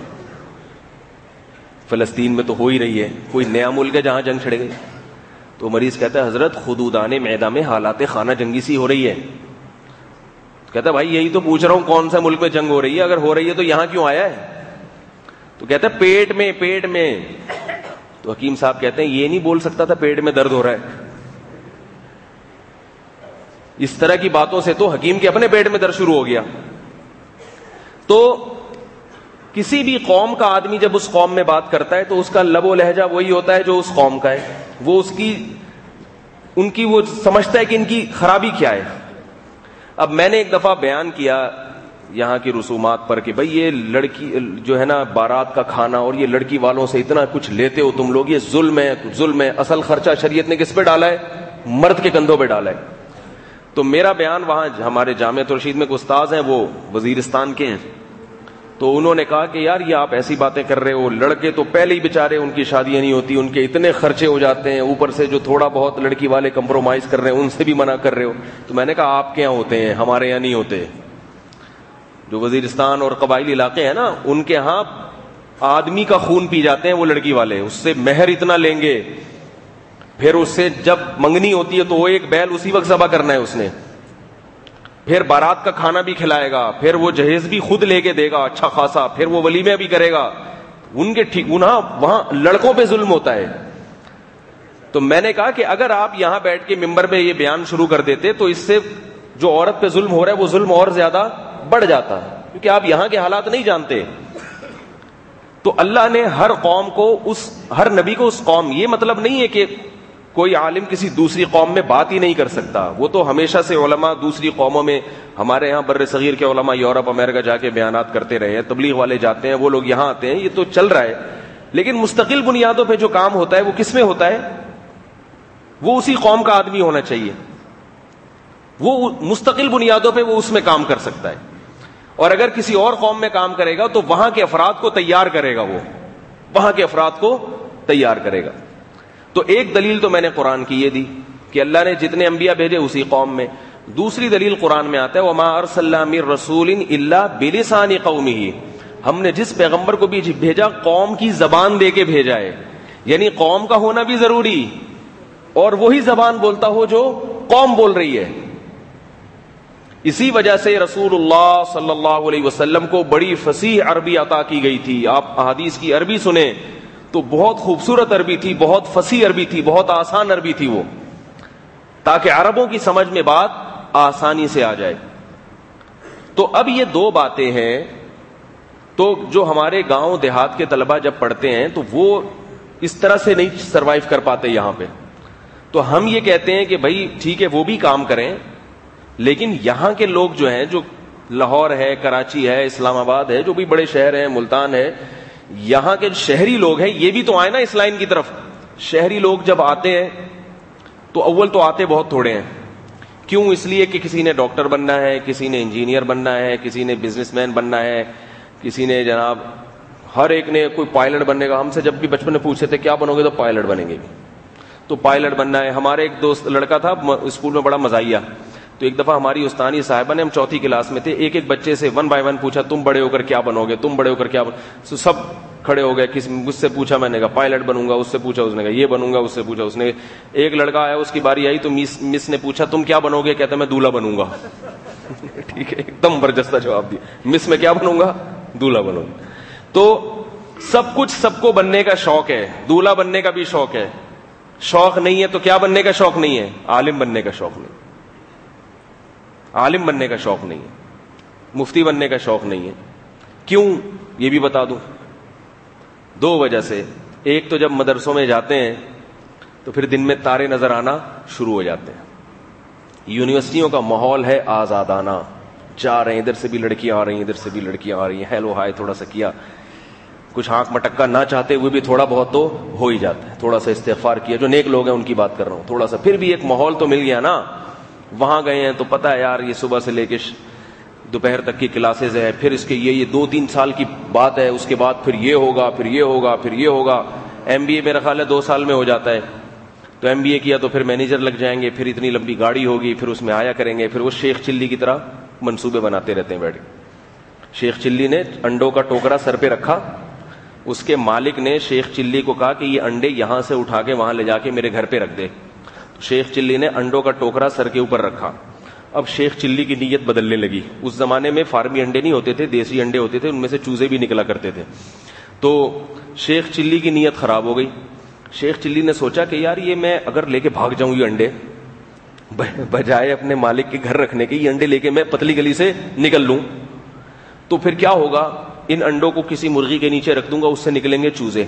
فلسطین میں تو ہو ہی رہی ہے، کوئی نیا ملک ہے جہاں جنگ چھڑ گئی؟ تو مریض کہتا ہے حضرت خدودان معدہ میں حالات خانہ جنگی سی ہو رہی ہے. کہتا ہے بھائی یہی تو پوچھ رہا ہوں کون سا ملک میں جنگ ہو رہی ہے، اگر ہو رہی ہے تو یہاں کیوں آیا ہے؟ تو کہتا ہے پیٹ میں پیٹ میں. تو حکیم صاحب کہتے ہیں یہ نہیں بول سکتا تھا پیٹ میں درد ہو رہا ہے. اس طرح کی باتوں سے تو حکیم کے اپنے پیٹ میں درد شروع ہو گیا. تو کسی بھی قوم کا آدمی جب اس قوم میں بات کرتا ہے تو اس کا لب و لہجہ وہی ہوتا ہے جو اس قوم کا ہے. وہ اس کی ان کی وہ سمجھتا ہے کہ ان کی خرابی کیا ہے. اب میں نے ایک دفعہ بیان کیا یہاں کی رسومات پر کہ بھئی یہ لڑکی جو ہے نا بارات کا کھانا اور یہ لڑکی والوں سے اتنا کچھ لیتے ہو تم لوگ, یہ ظلم ہے ظلم ہے. اصل خرچہ شریعت نے کس پہ ڈالا ہے؟ مرد کے کندھوں پہ ڈالا ہے. تو میرا بیان وہاں ہمارے جامعۃ الرشید میں کوئی استاذ ہیں, وہ وزیرستان کے ہیں, تو انہوں نے کہا کہ یار یہ آپ ایسی باتیں کر رہے ہو, لڑکے تو پہلے ہی بےچارے ان کی شادیاں نہیں ہوتی, ان کے اتنے خرچے ہو جاتے ہیں, اوپر سے جو تھوڑا بہت لڑکی والے کمپرومائز کر رہے ہیں ان سے بھی منع کر رہے ہو. تو میں نے کہا آپ کے یہاں ہوتے ہیں, ہمارے یہاں نہیں ہوتے. جو وزیرستان اور قبائلی علاقے ہیں نا, ان کے ہاں آدمی کا خون پی جاتے ہیں وہ لڑکی والے, اس سے مہر اتنا لیں گے, پھر اس سے جب منگنی ہوتی ہے تو وہ ایک بیل اسی وقت ذبح کرنا ہے اس نے, پھر بارات کا کھانا بھی کھلائے گا, پھر وہ جہیز بھی خود لے کے دے گا اچھا خاصا, پھر وہ ولیمے بھی کرے گا. ان کے ٹھیک وہاں لڑکوں پہ ظلم ہوتا ہے. تو میں نے کہا کہ اگر آپ یہاں بیٹھ کے ممبر پہ یہ بیان شروع کر دیتے تو اس سے جو عورت پہ ظلم ہو رہا ہے وہ ظلم اور زیادہ بڑھ جاتا, کیونکہ آپ یہاں کے حالات نہیں جانتے. تو اللہ نے ہر قوم کو اس ہر نبی کو اس قوم, یہ مطلب نہیں ہے کہ کوئی عالم کسی دوسری قوم میں بات ہی نہیں کر سکتا, وہ تو ہمیشہ سے علماء دوسری قوموں میں, ہمارے یہاں بر صغیر کے علماء یورپ امریکہ جا کے بیانات کرتے رہے ہیں, تبلیغ والے جاتے ہیں, وہ لوگ یہاں آتے ہیں, یہ تو چل رہا ہے. لیکن مستقل بنیادوں پہ جو کام ہوتا ہے وہ کس میں ہوتا ہے؟ وہ اسی قوم کا آدمی ہونا چاہیے, وہ مستقل بنیادوں پہ وہ اس میں کام کر سکتا ہے. اور اگر کسی اور قوم میں کام کرے گا تو وہاں کے افراد کو تیار کرے گا, وہ وہاں کے افراد کو تیار کرے گا. تو ایک دلیل تو میں نے قرآن کی یہ دی کہ اللہ نے جتنے انبیاء بھیجے اسی قوم میں. دوسری دلیل قرآن میں آتا ہے وما ارسلنا من رسول الا بلسان قومه, ہم نے جس پیغمبر کو بھی بھیجا قوم کی زبان دے کے بھیجا ہے, یعنی قوم کا ہونا بھی ضروری اور وہی زبان بولتا ہو جو قوم بول رہی ہے. اسی وجہ سے رسول اللہ صلی اللہ علیہ وسلم کو بڑی فصیح عربی عطا کی گئی تھی. آپ احادیث کی عربی سنیں تو بہت خوبصورت عربی تھی, بہت فصیح عربی تھی, بہت آسان عربی تھی وہ, تاکہ عربوں کی سمجھ میں بات آسانی سے آ جائے. تو اب یہ دو باتیں ہیں, تو جو ہمارے گاؤں دیہات کے طلبہ جب پڑھتے ہیں تو وہ اس طرح سے نہیں سروائیو کر پاتے یہاں پہ. تو ہم یہ کہتے ہیں کہ بھائی ٹھیک ہے وہ بھی کام کریں, لیکن یہاں کے لوگ جو ہیں, جو لاہور ہے, کراچی ہے, اسلام آباد ہے, جو بھی بڑے شہر ہیں, ملتان ہے, یہاں کے شہری لوگ ہیں, یہ بھی تو آئے نا اس لائن کی طرف. شہری لوگ جب آتے ہیں تو اول تو آتے بہت تھوڑے ہیں. کیوں؟ اس لیے کہ کسی نے ڈاکٹر بننا ہے, کسی نے انجینئر بننا ہے, کسی نے بزنس مین بننا ہے, کسی نے جناب ہر ایک نے کوئی پائلٹ بننے کا. ہم سے جب بھی بچپن میں پوچھتے تھے کیا بنو گے تو پائلٹ بنیں گے, تو پائلٹ بننا ہے. ہمارے ایک دوست لڑکا تھا اسکول میں بڑا مزاحیہ, تو ایک دفعہ ہماری استانی صاحبہ نے, ہم چوتھی کلاس میں تھے, ایک ایک بچے سے ون بائی ون پوچھا تم بڑے ہو کر کیا بنو گے, تم بڑے ہو کر کیا بنو. سب کھڑے ہو گئے. کسی مجھ سے پوچھا, میں نے کہا پائلٹ بنوں گا, اس سے پوچھا اس نے کہا یہ بنوں گا, اس سے پوچھا اس نے. ایک لڑکا آیا, اس کی باری آئی تو مس مس نے پوچھا تم کیا بنو گے, کہتا میں دولہا بنوں گا. ٹھیک ہے, ایک دم برجستہ جواب دیا, مس میں کیا بنوں گا, دولہا بنوں گا. تو سب کچھ سب کو بننے کا شوق ہے, دولہا بننے کا بھی شوق ہے. شوق نہیں ہے تو کیا بننے کا شوق نہیں ہے؟ عالم بننے کا شوق نہیں, عالم بننے کا شوق نہیں ہے, مفتی بننے کا شوق نہیں ہے. کیوں؟ یہ بھی بتا دوں. دو وجہ سے. ایک تو جب مدرسوں میں جاتے ہیں تو پھر دن میں تارے نظر آنا شروع ہو جاتے ہیں. یونیورسٹیوں کا ماحول ہے آزادانہ, جا رہے ہیں, ادھر سے بھی لڑکیاں آ رہی ہیں, ادھر سے بھی لڑکیاں آ رہی ہیں, ہیلو ہائے تھوڑا سا کیا, کچھ ہانک مٹکا نہ چاہتے ہوئے بھی تھوڑا بہت تو ہو ہی جاتا ہے, تھوڑا سا استغفار کیا, جو نیک لوگ ہیں ان کی بات کر رہا ہوں, تھوڑا سا پھر بھی ایک ماحول تو مل گیا نا. وہاں گئے ہیں تو پتا ہے یار یہ صبح سے لے کے دوپہر تک کی کلاسز ہے, پھر اس کے یہ یہ دو تین سال کی بات ہے, اس کے بعد پھر یہ ہوگا, پھر یہ ہوگا, پھر یہ ہوگا. ایم بی اے میرا خیال ہے دو سال میں ہو جاتا ہے, تو ایم بی اے کیا تو پھر مینیجر لگ جائیں گے, پھر اتنی لمبی گاڑی ہوگی, پھر اس میں آیا کریں گے, پھر وہ شیخ چلی کی طرح منصوبے بناتے رہتے ہیں بیٹھ کے. شیخ چلی نے انڈوں کا ٹوکرا سر پہ رکھا, اس کے مالک نے شیخ چلی کو کہا کہ یہ انڈے یہاں سے اٹھا کے وہاں لے جا کے میرے گھر پہ رکھ دے. شیخ چلی نے انڈوں کا ٹوکرا سر کے اوپر رکھا. اب شیخ چلی کی نیت بدلنے لگی. اس زمانے میں فارمی انڈے نہیں ہوتے تھے, دیسی انڈے ہوتے تھے, ان میں سے چوزے بھی نکلا کرتے تھے. تو شیخ چلی کی نیت خراب ہو گئی. شیخ چلی نے سوچا کہ یار یہ میں اگر لے کے بھاگ جاؤں یہ انڈے, بجائے اپنے مالک کے گھر رکھنے کے یہ انڈے لے کے میں پتلی گلی سے نکل لوں تو پھر کیا ہوگا, ان انڈوں کو کسی مرغی کے نیچے رکھ دوں گا, اس سے نکلیں گے چوزے.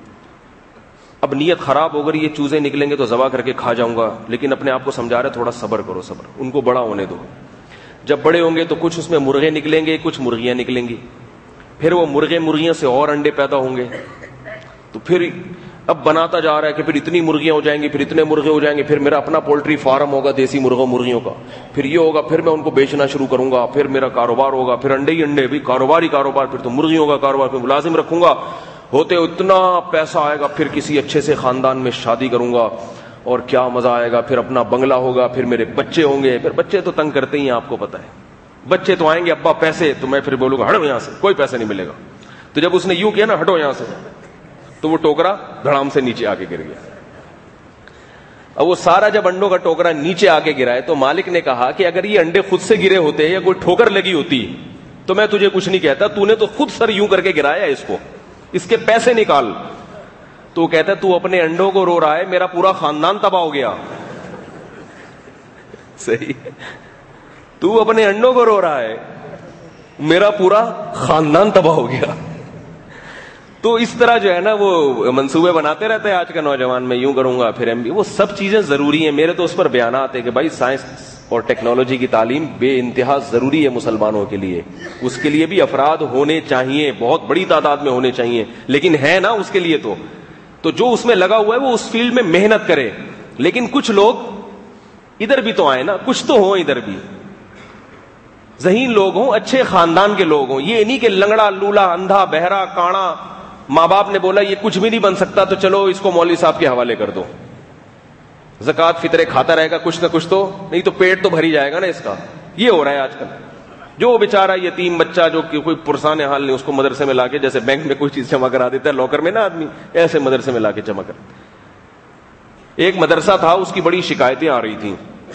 اب نیت خراب ہو گئی, یہ چوزے نکلیں گے تو ذبح کر کے کھا جاؤں گا, لیکن اپنے آپ کو سمجھا رہے تھوڑا صبر کرو, صبر, ان کو بڑا ہونے دو. جب بڑے ہوں گے تو کچھ اس میں مرغے نکلیں گے, کچھ مرغیاں نکلیں گی, پھر وہ مرغے مرغیاں سے اور انڈے پیدا ہوں گے, تو پھر اب بناتا جا رہا ہے کہ پھر اتنی مرغیاں ہو جائیں گی, پھر اتنے مرغے ہو جائیں گے, پھر میرا اپنا پولٹری فارم ہوگا دیسی مرغوں مرغیوں کا, پھر یہ ہوگا, پھر میں ان کو بیچنا شروع کروں گا, پھر میرا کاروبار ہوگا, پھر انڈے ہی انڈے, بھی کاروبار ہی کاروبار, پھر تو مرغیوں کا کاروبار, پھر ملازم رکھوں گا, ہوتے اتنا پیسہ آئے گا, پھر کسی اچھے سے خاندان میں شادی کروں گا اور کیا مزہ آئے گا, پھر اپنا بنگلہ ہوگا, پھر میرے بچے ہوں گے. پھر بچے تو تنگ کرتے ہی ہیں, آپ کو پتا ہے, بچے تو آئیں گے ابا پیسے, تو میں پھر بولوں گا ہٹو یہاں سے, کوئی پیسے نہیں ملے گا. تو جب اس نے یوں کیا نا ہٹو یہاں سے, تو وہ ٹوکرا دھڑام سے نیچے آ کے گر گیا. اب وہ سارا جب انڈوں کا ٹوکرا نیچے آ کے گرا ہے, تو مالک نے کہا کہ اگر یہ انڈے خود سے گرے ہوتے یا کوئی ٹھوکر لگی ہوتی تو میں تجھے کچھ نہیں کہتا, تو نے تو خود سر یوں کر کے گرایا اس کو, اس کے پیسے نکال. تو وہ کہتا ہے تو اپنے انڈوں کو رو رہا ہے, میرا پورا خاندان تباہ ہو گیا. صحیح, تو اپنے انڈوں کو رو رہا ہے, میرا پورا خاندان تباہ ہو گیا. تو اس طرح جو ہے نا وہ منصوبے بناتے رہتے ہیں آج کا نوجوان, میں یوں کروں گا, پھر ایم بی, وہ سب چیزیں ضروری ہیں. میرے تو اس پر بیانات ہیں کہ بھائی سائنس اور ٹیکنالوجی کی تعلیم بے انتہا ضروری ہے مسلمانوں کے لیے, اس کے لیے بھی افراد ہونے چاہیے, بہت بڑی تعداد میں ہونے چاہیے, لیکن ہے نا اس کے لیے تو تو جو اس میں لگا ہوا ہے وہ اس فیلڈ میں محنت کرے. لیکن کچھ لوگ ادھر بھی تو آئے نا, کچھ تو ہوں ادھر بھی, ذہین لوگ ہوں, اچھے خاندان کے لوگ ہوں. یہ نہیں کہ لنگڑا لولا اندھا بہرا کانا, ماں باپ نے بولا یہ کچھ بھی نہیں بن سکتا تو چلو اس کو مولوی صاحب کے حوالے کر دو, زکات فطرے کھاتا رہے گا کچھ نہ کچھ تو, نہیں تو پیٹ تو بھر ہی جائے گا نا اس کا. یہ ہو رہا ہے آج کل. جو بیچارہ یتیم بچہ جو کہ کوئی پرسان حال نہیں, اس کو مدرسے میں لا کے, جیسے بینک میں کوئی چیز جمع کرا دیتا ہے لاکر میں نا آدمی, ایسے مدرسے میں لا کے جمع کر. ایک مدرسہ تھا, اس کی بڑی شکایتیں آ رہی تھیں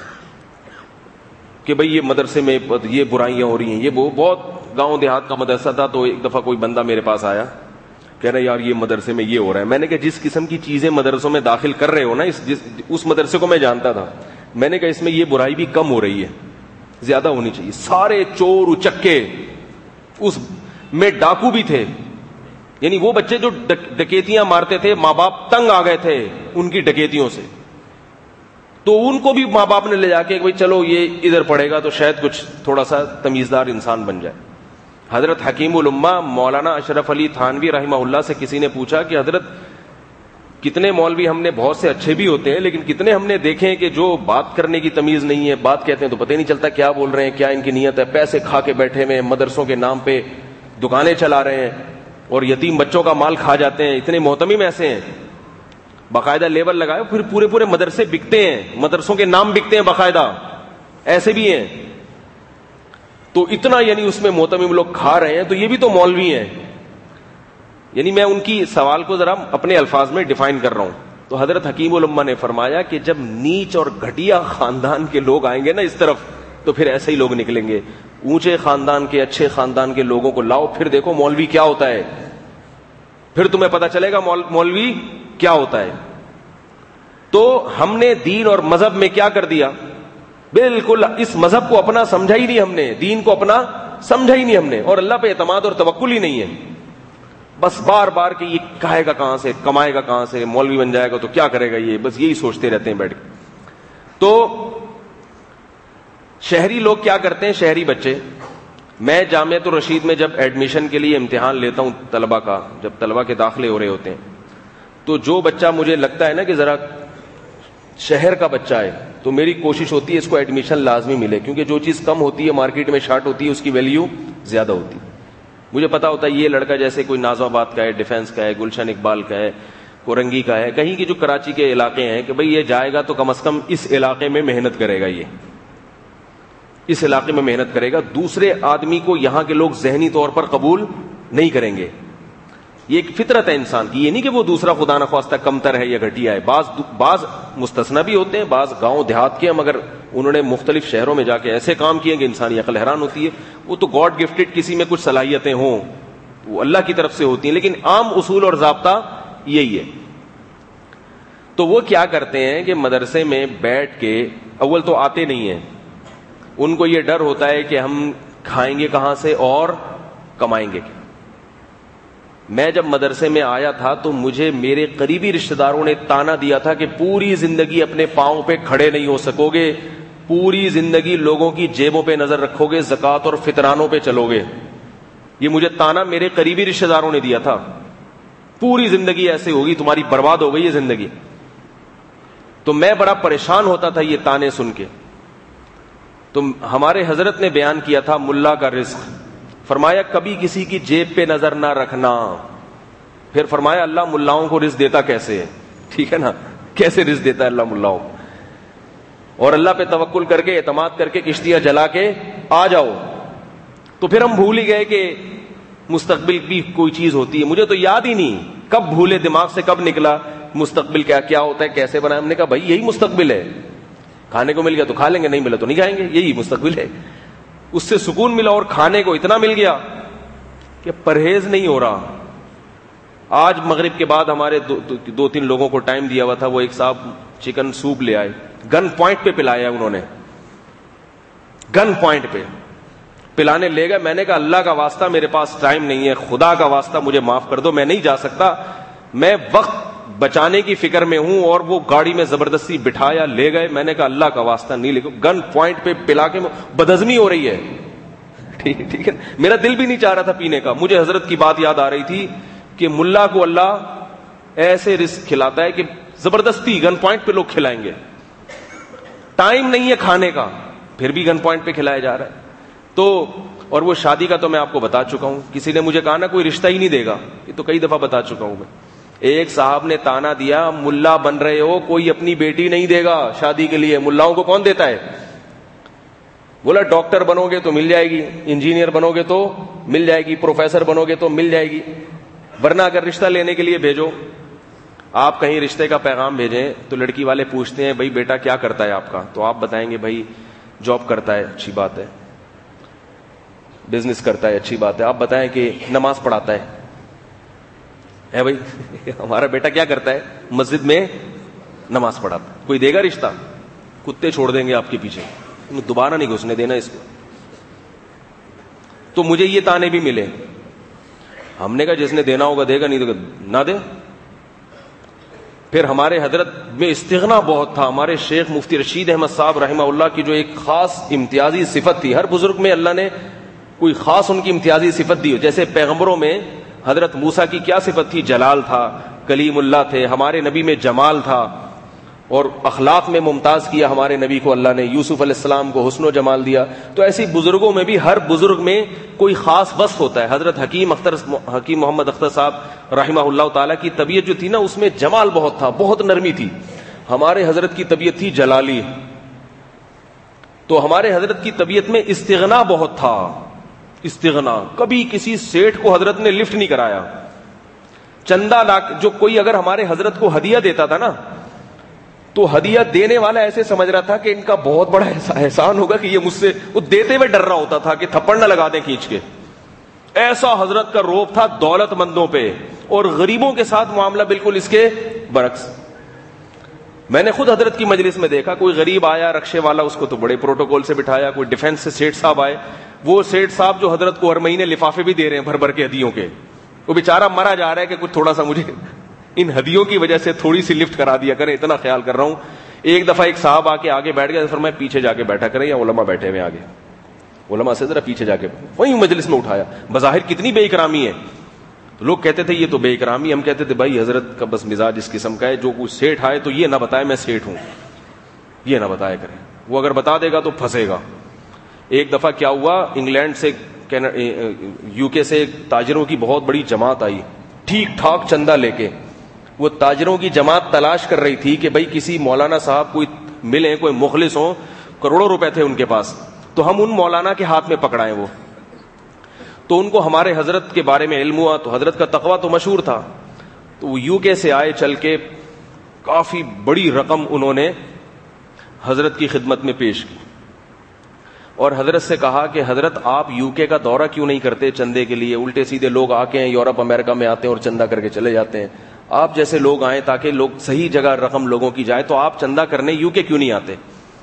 کہ بھئی یہ مدرسے میں یہ برائیاں ہو رہی ہیں, یہ وہ بہت گاؤں دیہات کا مدرسہ تھا. تو ایک دفعہ کوئی بندہ میرے پاس آیا, کہہ رہا یار یہ مدرسے میں یہ ہو رہا ہے. میں نے کہا جس قسم کی چیزیں مدرسوں میں داخل کر رہے ہو نا, اس جس اس مدرسے کو میں جانتا تھا, میں نے کہا اس میں یہ برائی بھی کم ہو رہی ہے, زیادہ ہونی چاہیے. سارے چور اچکے, اس میں ڈاکو بھی تھے, یعنی وہ بچے جو ڈکیتیاں مارتے تھے, ماں باپ تنگ آ گئے تھے ان کی ڈکیتیوں سے, تو ان کو بھی ماں باپ نے لے جا کے بھائی چلو یہ ادھر پڑھے گا تو شاید کچھ تھوڑا سا تمیزدار انسان بن جائے. حضرت حکیم الامہ مولانا اشرف علی تھانوی رحمہ اللہ سے کسی نے پوچھا کہ حضرت کتنے مولوی ہم نے, بہت سے اچھے بھی ہوتے ہیں, لیکن کتنے ہم نے دیکھے ہیں کہ جو بات کرنے کی تمیز نہیں ہے, بات کہتے ہیں تو پتہ نہیں چلتا کیا بول رہے ہیں, کیا ان کی نیت ہے, پیسے کھا کے بیٹھے ہوئے, مدرسوں کے نام پہ دکانیں چلا رہے ہیں اور یتیم بچوں کا مال کھا جاتے ہیں. اتنے محتمم ایسے ہیں, باقاعدہ لیبل لگائے, پھر پورے پورے مدرسے بکتے ہیں, مدرسوں کے نام بکتے ہیں باقاعدہ, ایسے بھی ہیں. تو اتنا یعنی اس میں محتمم لوگ کھا رہے ہیں, تو یہ بھی تو مولوی ہیں. یعنی میں ان کی سوال کو ذرا اپنے الفاظ میں ڈیفائن کر رہا ہوں. تو حضرت حکیم الامہ نے فرمایا کہ جب نیچ اور گھٹیا خاندان کے لوگ آئیں گے نا اس طرف, تو پھر ایسے ہی لوگ نکلیں گے. اونچے خاندان کے, اچھے خاندان کے لوگوں کو لاؤ, پھر دیکھو مولوی کیا ہوتا ہے, پھر تمہیں پتا چلے گا مولوی کیا ہوتا ہے. تو ہم نے دین اور مذہب میں کیا کر دیا, بالکل اس مذہب کو اپنا سمجھا ہی نہیں ہم نے, دین کو اپنا سمجھا ہی نہیں ہم نے, اور اللہ پہ اعتماد اور توکل ہی نہیں ہے. بس بار بار کہ یہ کھائے گا کہاں سے, کمائے گا کہاں سے, مولوی بن جائے گا تو کیا کرے گا یہ, بس یہی سوچتے رہتے ہیں بیٹھ کے. تو شہری لوگ کیا کرتے ہیں, شہری بچے, میں جامعۃ الرشید میں جب ایڈمیشن کے لیے امتحان لیتا ہوں طلبہ کا, جب طلبہ کے داخلے ہو رہے ہوتے ہیں, تو جو بچہ مجھے لگتا ہے نا کہ ذرا شہر کا بچہ ہے, تو میری کوشش ہوتی ہے اس کو ایڈمیشن لازمی ملے, کیونکہ جو چیز کم ہوتی ہے مارکیٹ میں شارٹ ہوتی ہے اس کی ویلیو زیادہ ہوتی ہے. مجھے پتا ہوتا ہے یہ لڑکا جیسے کوئی نازو آباد کا ہے, ڈیفینس کا ہے, گلشن اقبال کا ہے, کورنگی کا ہے, کہیں کی جو کراچی کے علاقے ہیں, کہ بھئی یہ جائے گا تو کم از کم اس علاقے میں محنت کرے گا, یہ اس علاقے میں محنت کرے گا. دوسرے آدمی کو یہاں کے لوگ ذہنی طور پر قبول نہیں کریں گے. یہ ایک فطرت ہے انسان کی, یہ نہیں کہ وہ دوسرا خدا نخواستہ کمتر ہے یا گھٹیا ہے. بعض بعض مستثنا بھی ہوتے ہیں, بعض گاؤں دیہات کے, مگر انہوں نے مختلف شہروں میں جا کے ایسے کام کیے کہ انسانی عقل حیران ہوتی ہے. وہ تو گاڈ گفٹڈ, کسی میں کچھ صلاحیتیں ہوں وہ اللہ کی طرف سے ہوتی ہیں, لیکن عام اصول اور ضابطہ یہی ہے. تو وہ کیا کرتے ہیں کہ مدرسے میں بیٹھ کے, اول تو آتے نہیں ہیں, ان کو یہ ڈر ہوتا ہے کہ ہم کھائیں گے کہاں سے اور کمائیں گے. میں جب مدرسے میں آیا تھا تو مجھے میرے قریبی رشتہ داروں نے تانا دیا تھا کہ پوری زندگی اپنے پاؤں پہ کھڑے نہیں ہو سکو گے, پوری زندگی لوگوں کی جیبوں پہ نظر رکھو گے, زکات اور فطرانوں پہ چلو گے. یہ مجھے تانا میرے قریبی رشتہ داروں نے دیا تھا. پوری زندگی ایسے ہوگی, تمہاری برباد ہو گئی یہ زندگی. تو میں بڑا پریشان ہوتا تھا یہ تانے سن کے. تو ہمارے حضرت نے بیان کیا تھا ملا کا رزق. فرمایا کبھی کسی کی جیب پہ نظر نہ رکھنا. پھر فرمایا اللہ ملاؤں کو رزق دیتا کیسے ہے, ٹھیک ہے نا, کیسے رزق دیتا ہے اللہ ملاؤں. اور اللہ پہ توکل کر کے, اعتماد کر کے کشتیاں جلا کے آ جاؤ. تو پھر ہم بھول ہی گئے کہ مستقبل بھی کوئی چیز ہوتی ہے. مجھے تو یاد ہی نہیں کب بھولے, دماغ سے کب نکلا مستقبل کیا کیا ہوتا ہے, کیسے بنا. ہم نے کہا بھائی یہی مستقبل ہے, کھانے کو مل گیا تو کھا لیں گے, نہیں ملا تو نہیں کھائیں گے, یہی مستقبل ہے. اس سے سکون ملا اور کھانے کو اتنا مل گیا کہ پرہیز نہیں ہو رہا. آج مغرب کے بعد ہمارے دو, دو, دو تین لوگوں کو ٹائم دیا ہوا تھا, وہ ایک صاحب چکن سوپ لے آئے, گن پوائنٹ پہ پلایا انہوں نے, گن پوائنٹ پہ پلانے لے گئے. میں نے کہا اللہ کا واسطہ میرے پاس ٹائم نہیں ہے, خدا کا واسطہ مجھے معاف کر دو, میں نہیں جا سکتا, میں وقت بچانے کی فکر میں ہوں. اور وہ گاڑی میں زبردستی بٹھایا, لے گئے. میں نے کہا اللہ کا واسطہ نہیں لے گا, گن پوائنٹ پہ پلا کے بدہضمی ہو رہی ہے. ٹھیک ہے, میرا دل بھی نہیں چاہ رہا تھا پینے کا. مجھے حضرت کی بات یاد آ رہی تھی کہ ملا کو اللہ ایسے رزق کھلاتا ہے کہ زبردستی گن پوائنٹ پہ لوگ کھلائیں گے. ٹائم نہیں ہے کھانے کا, پھر بھی گن پوائنٹ پہ کھلایا جا رہا ہے. تو اور وہ شادی کا تو میں آپ کو بتا چکا ہوں. کسی نے مجھے کہا نا کوئی رشتہ ہی نہیں دے گا, یہ تو کئی دفعہ بتا چکا ہوں میں. ایک صاحب نے تانا دیا ملا بن رہے ہو, کوئی اپنی بیٹی نہیں دے گا شادی کے لیے. ملاؤں کو کون دیتا ہے؟ بولا ڈاکٹر بنو گے تو مل جائے گی, انجینئر بنو گے تو مل جائے گی, پروفیسر بنو گے تو مل جائے گی, ورنہ اگر رشتہ لینے کے لیے بھیجو, آپ کہیں رشتے کا پیغام بھیجیں تو لڑکی والے پوچھتے ہیں بھائی بیٹا کیا کرتا ہے آپ کا, تو آپ بتائیں گے بھائی جاب کرتا ہے, اچھی بات ہے, بزنس کرتا ہے, اچھی بات ہے. آپ بتائیں کہ نماز پڑھاتا ہے, ہے بھائی ہمارا بیٹا کیا کرتا ہے, مسجد میں نماز پڑھاتا ہے. کوئی دے گا رشتہ؟ کتے چھوڑ دیں گے آپ کے پیچھے, دوبارہ نہیں گھسنے دینا اس کو. تو مجھے یہ تانے بھی ملے. ہم نے کہا جس نے دینا ہوگا دے گا, نہیں تو نہ دے. پھر ہمارے حضرت میں استغنا بہت تھا. ہمارے شیخ مفتی رشید احمد صاحب رحمہ اللہ کی جو ایک خاص امتیازی صفت تھی, ہر بزرگ میں اللہ نے کوئی خاص ان کی امتیازی صفت دی ہو. جیسے پیغمبروں میں حضرت موسیٰ کی کیا صفت تھی؟ جلال تھا, کلیم اللہ تھے. ہمارے نبی میں جمال تھا, اور اخلاق میں ممتاز کیا ہمارے نبی کو اللہ نے. یوسف علیہ السلام کو حسن و جمال دیا. تو ایسی بزرگوں میں بھی ہر بزرگ میں کوئی خاص وصف ہوتا ہے. حضرت حکیم اختر حکیم محمد اختر صاحب رحمہ اللہ تعالیٰ کی طبیعت جو تھی نا, اس میں جمال بہت تھا, بہت نرمی تھی. ہمارے حضرت کی طبیعت تھی جلالی. تو ہمارے حضرت کی طبیعت میں استغنا بہت تھا. استغنا, کبھی کسی سیٹھ کو حضرت نے لفٹ نہیں کرایا. چندہ لاکھ جو کوئی اگر ہمارے حضرت کو ہدیہ دیتا تھا نا, تو ہدیہ دینے والا ایسے سمجھ رہا تھا کہ ان کا بہت بڑا احسان ہوگا کہ یہ مجھ سے, وہ دیتے ہوئے ڈر رہا ہوتا تھا کہ تھپڑ نہ لگا دیں کھینچ کے. ایسا حضرت کا روب تھا دولت مندوں پہ, اور غریبوں کے ساتھ معاملہ بالکل اس کے برعکس. میں نے خود حضرت کی مجلس میں دیکھا, کوئی غریب آیا رکشے والا, اس کو تو بڑے پروٹوکول سے بٹھایا. کوئی ڈیفنس سے سیٹھ صاحب آئے, وہ سیٹھ صاحب جو حضرت کو ہر مہینے لفافے بھی دے رہے ہیں بھر بھر کے ہدیوں کے, وہ بیچارہ مرا جا رہا ہے کہ کچھ تھوڑا سا مجھے ان ہدیوں کی وجہ سے تھوڑی سی لفٹ کرا دیا کریں, اتنا خیال کر رہا ہوں. ایک دفعہ ایک صاحب آ کے آگے بیٹھ گیا, فرمایا پیچھے جا کے بیٹھا کریں, یا علماء بیٹھے ہوئے آگے, علماء سے ذرا پیچھے جا کے, وہیں مجلس میں اٹھایا. بظاہر کتنی بے اکرامی ہے. تو لوگ کہتے تھے یہ تو بے اکرامی. ہم کہتے تھے بھائی حضرت کا بس مزاج اس قسم کا ہے, جو کوئی سیٹھ آئے تو یہ نہ بتائے میں سیٹھ ہوں, یہ نہ بتایا کریں. وہ اگر بتا دے گا تو پھنسے گا. ایک دفعہ کیا ہوا, انگلینڈ سے یو کے سے تاجروں کی بہت بڑی جماعت آئی, ٹھیک ٹھاک چندہ لے کے. وہ تاجروں کی جماعت تلاش کر رہی تھی کہ بھائی کسی مولانا صاحب کوئی ملیں, کوئی مخلص ہوں, کروڑوں روپے تھے ان کے پاس, تو ہم ان مولانا کے ہاتھ میں پکڑائیں. وہ تو ان کو ہمارے حضرت کے بارے میں علم ہوا, تو حضرت کا تقویٰ تو مشہور تھا. تو وہ یو کے سے آئے چل کے, کافی بڑی رقم انہوں نے حضرت کی خدمت میں پیش کی, اور حضرت سے کہا کہ حضرت آپ یو کے کا دورہ کیوں نہیں کرتے چندے کے لیے؟ الٹے سیدھے لوگ آ کے یورپ امریکہ میں آتے ہیں اور چندہ کر کے چلے جاتے ہیں. آپ جیسے لوگ آئیں تاکہ لوگ صحیح جگہ رقم لوگوں کی جائے, تو آپ چندہ کرنے یو کے کیوں نہیں آتے؟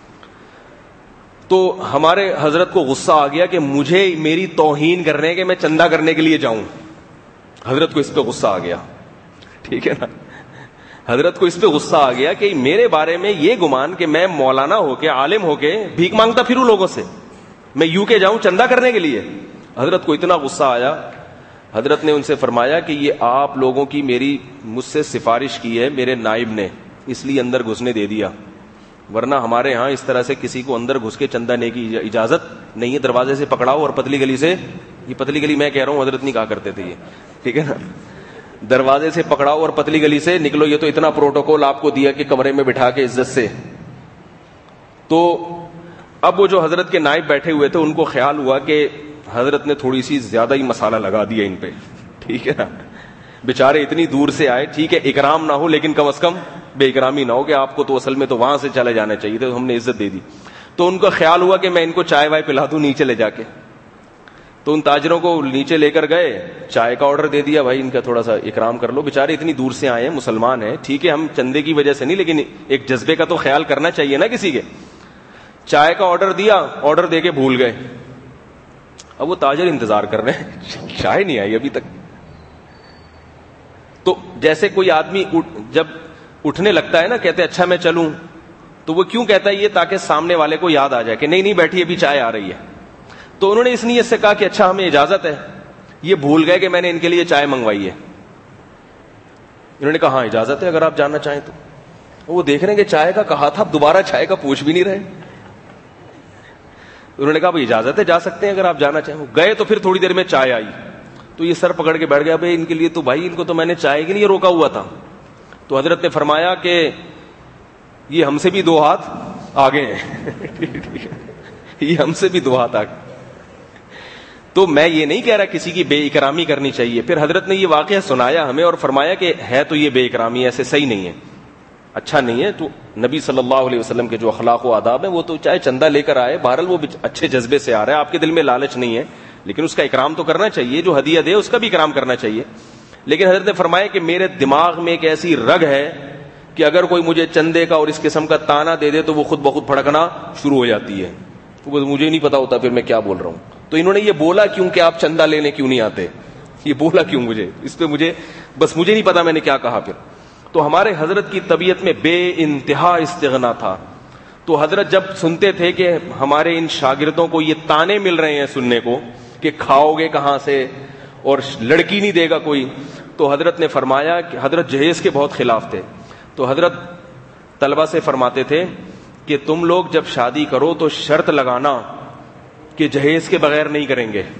تو ہمارے حضرت کو غصہ آ گیا کہ مجھے میری توہین کرنے کے میں چندہ کرنے کے لیے جاؤں. حضرت کو اس پہ غصہ آ گیا, ٹھیک ہے نا. حضرت کو اس پہ غصہ آ گیا کہ میرے بارے میں یہ گمان کہ میں مولانا ہو کے عالم ہو کے بھیک مانگتا پھروں لوگوں سے, میں یو کے جاؤں چندہ کرنے کے لیے. حضرت کو اتنا غصہ آیا, حضرت نے ان سے فرمایا کہ یہ آپ لوگوں کی میری مجھ سے سفارش کی ہے میرے نائب نے, اس لیے اندر گھسنے دے دیا, ورنہ ہمارے ہاں اس طرح سے کسی کو اندر گھس کے چندہ لینے کی اجازت نہیں ہے. دروازے سے پکڑاؤ اور پتلی گلی سے, یہ پتلی گلی میں کہہ رہا ہوں, حضرت نہیں کہا کرتے تھے یہ, ٹھیک ہے نا, دروازے سے پکڑاؤ اور پتلی گلی سے نکلو. یہ تو اتنا پروٹوکول آپ کو دیا کہ کمرے میں بٹھا کے عزت سے. تو اب وہ جو حضرت کے نائب بیٹھے ہوئے تھے ان کو خیال ہوا کہ حضرت نے تھوڑی سی زیادہ ہی مسالہ لگا دیا ان پہ, ٹھیک ہے نا, بیچارے اتنی دور سے آئے, ٹھیک ہے اکرام نہ ہو لیکن کم از کم بے اکرامی نہ ہو, کہ آپ کو تو اصل میں تو وہاں سے چلے جانا چاہیے تھا, ہم نے عزت دے دی. تو ان کا خیال ہوا کہ میں ان کو چائے وائے پلا دوں نیچے لے جا کے. تو ان تاجروں کو نیچے لے کر گئے, چائے کا آرڈر دے دیا, بھائی ان کا تھوڑا سا اکرام کر لو, بیچارے اتنی دور سے آئے ہیں, مسلمان ہیں, ٹھیک ہے ہم چندے کی وجہ سے نہیں لیکن ایک جذبے کا تو خیال کرنا چاہیے نا کسی کے. چائے کا آرڈر دیا, آرڈر دے کے بھول گئے. اب وہ تاجر انتظار کر رہے ہیں, چائے نہیں آئی ابھی تک. تو جیسے کوئی آدمی جب اٹھنے لگتا ہے نا, کہتے اچھا میں چلوں, تو وہ کیوں کہتا ہے یہ تاکہ سامنے والے کو یاد آ جائے کہ نہیں نہیں بیٹھی ابھی چائے آ رہی ہے. تو انہوں نے اس نیت سے کہا کہ اچھا ہمیں اجازت ہے, یہ بھول گئے کہ میں نے ان کے لیے چائے منگوائی ہے. انہوں نے کہا ہاں اجازت ہے اگر آپ جاننا چاہیں تو. وہ دیکھ رہے ہیں کہ چائے کا کہا تھا, اب دوبارہ چائے کا پوچھ بھی نہیں رہے. انہوں نے کہا بھائی اجازت ہے, جا سکتے ہیں اگر آپ جانا چاہیں. گئے تو پھر تھوڑی دیر میں چائے آئی, تو یہ سر پکڑ کے بیٹھ گیا, بھائی ان کے لیے تو بھائی ان کو تو میں نے چائے کے لیے روکا ہوا تھا. تو حضرت نے فرمایا کہ یہ ہم سے بھی دو ہاتھ آگے ہیں, یہ ہم سے بھی دو ہاتھ آگے. تو میں یہ نہیں کہہ رہا کسی کی بے اکرامی کرنی چاہیے. پھر حضرت نے یہ واقعہ سنایا ہمیں اور فرمایا کہ ہے تو یہ بے اکرامی, ایسے صحیح نہیں ہے, اچھا نہیں ہے. تو نبی صلی اللہ علیہ وسلم کے جو اخلاق و آداب ہیں وہ تو چاہے چندہ لے کر آئے, بہرحال وہ اچھے جذبے سے آ رہا ہے, آپ کے دل میں لالچ نہیں ہے, لیکن اس کا اکرام تو کرنا چاہیے, جو ہدیہ دے اس کا بھی اکرام کرنا چاہیے. لیکن حضرت نے فرمایا کہ میرے دماغ میں ایک ایسی رگ ہے کہ اگر کوئی مجھے چندے کا اور اس قسم کا تانا دے دے تو وہ خود بخود پھڑکنا شروع ہو جاتی ہے, تو مجھے نہیں پتا ہوتا پھر میں کیا بول رہا ہوں. تو انہوں نے یہ بولا کیوں کہ آپ چندہ لینے کیوں نہیں آتے, یہ بولا کیوں مجھے, اس پہ مجھے بس مجھے نہیں پتا میں نے کیا کہا. پھر تو ہمارے حضرت کی طبیعت میں بے انتہا استغنا تھا. تو حضرت جب سنتے تھے کہ ہمارے ان شاگردوں کو یہ تانے مل رہے ہیں سننے کو کہ کھاؤ گے کہاں سے اور لڑکی نہیں دے گا کوئی, تو حضرت نے فرمایا کہ حضرت جہیز کے بہت خلاف تھے. تو حضرت طلبہ سے فرماتے تھے کہ تم لوگ جب شادی کرو تو شرط لگانا کہ جہیز کے بغیر نہیں کریں گے.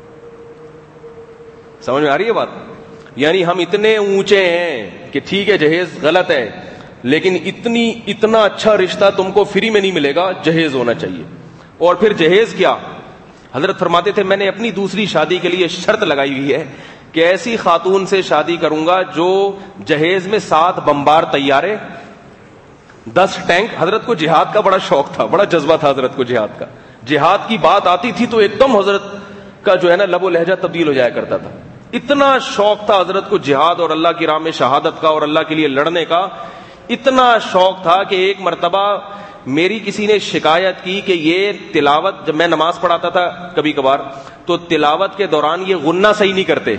سمجھ میں آ رہی ہے بات؟ یعنی ہم اتنے اونچے ہیں کہ ٹھیک ہے جہیز غلط ہے, لیکن اتنی اتنا اچھا رشتہ تم کو فری میں نہیں ملے گا, جہیز ہونا چاہیے. اور پھر جہیز کیا, حضرت فرماتے تھے میں نے اپنی دوسری شادی کے لیے شرط لگائی ہوئی ہے کہ ایسی خاتون سے شادی کروں گا جو جہیز میں سات بمبار طیارے, دس ٹینک. حضرت کو جہاد کا بڑا شوق تھا, بڑا جذبہ تھا حضرت کو جہاد کا. جہاد کی بات آتی تھی تو ایک دم حضرت کا جو ہے نا لب و لہجہ تبدیل ہو جایا کرتا تھا. اتنا شوق تھا حضرت کو جہاد اور اللہ کی راہ میں شہادت کا اور اللہ کے لیے لڑنے کا, اتنا شوق تھا کہ ایک مرتبہ میری کسی نے شکایت کی کہ یہ تلاوت, جب میں نماز پڑھاتا تھا کبھی کبھار, تو تلاوت کے دوران یہ غنہ صحیح نہیں کرتے,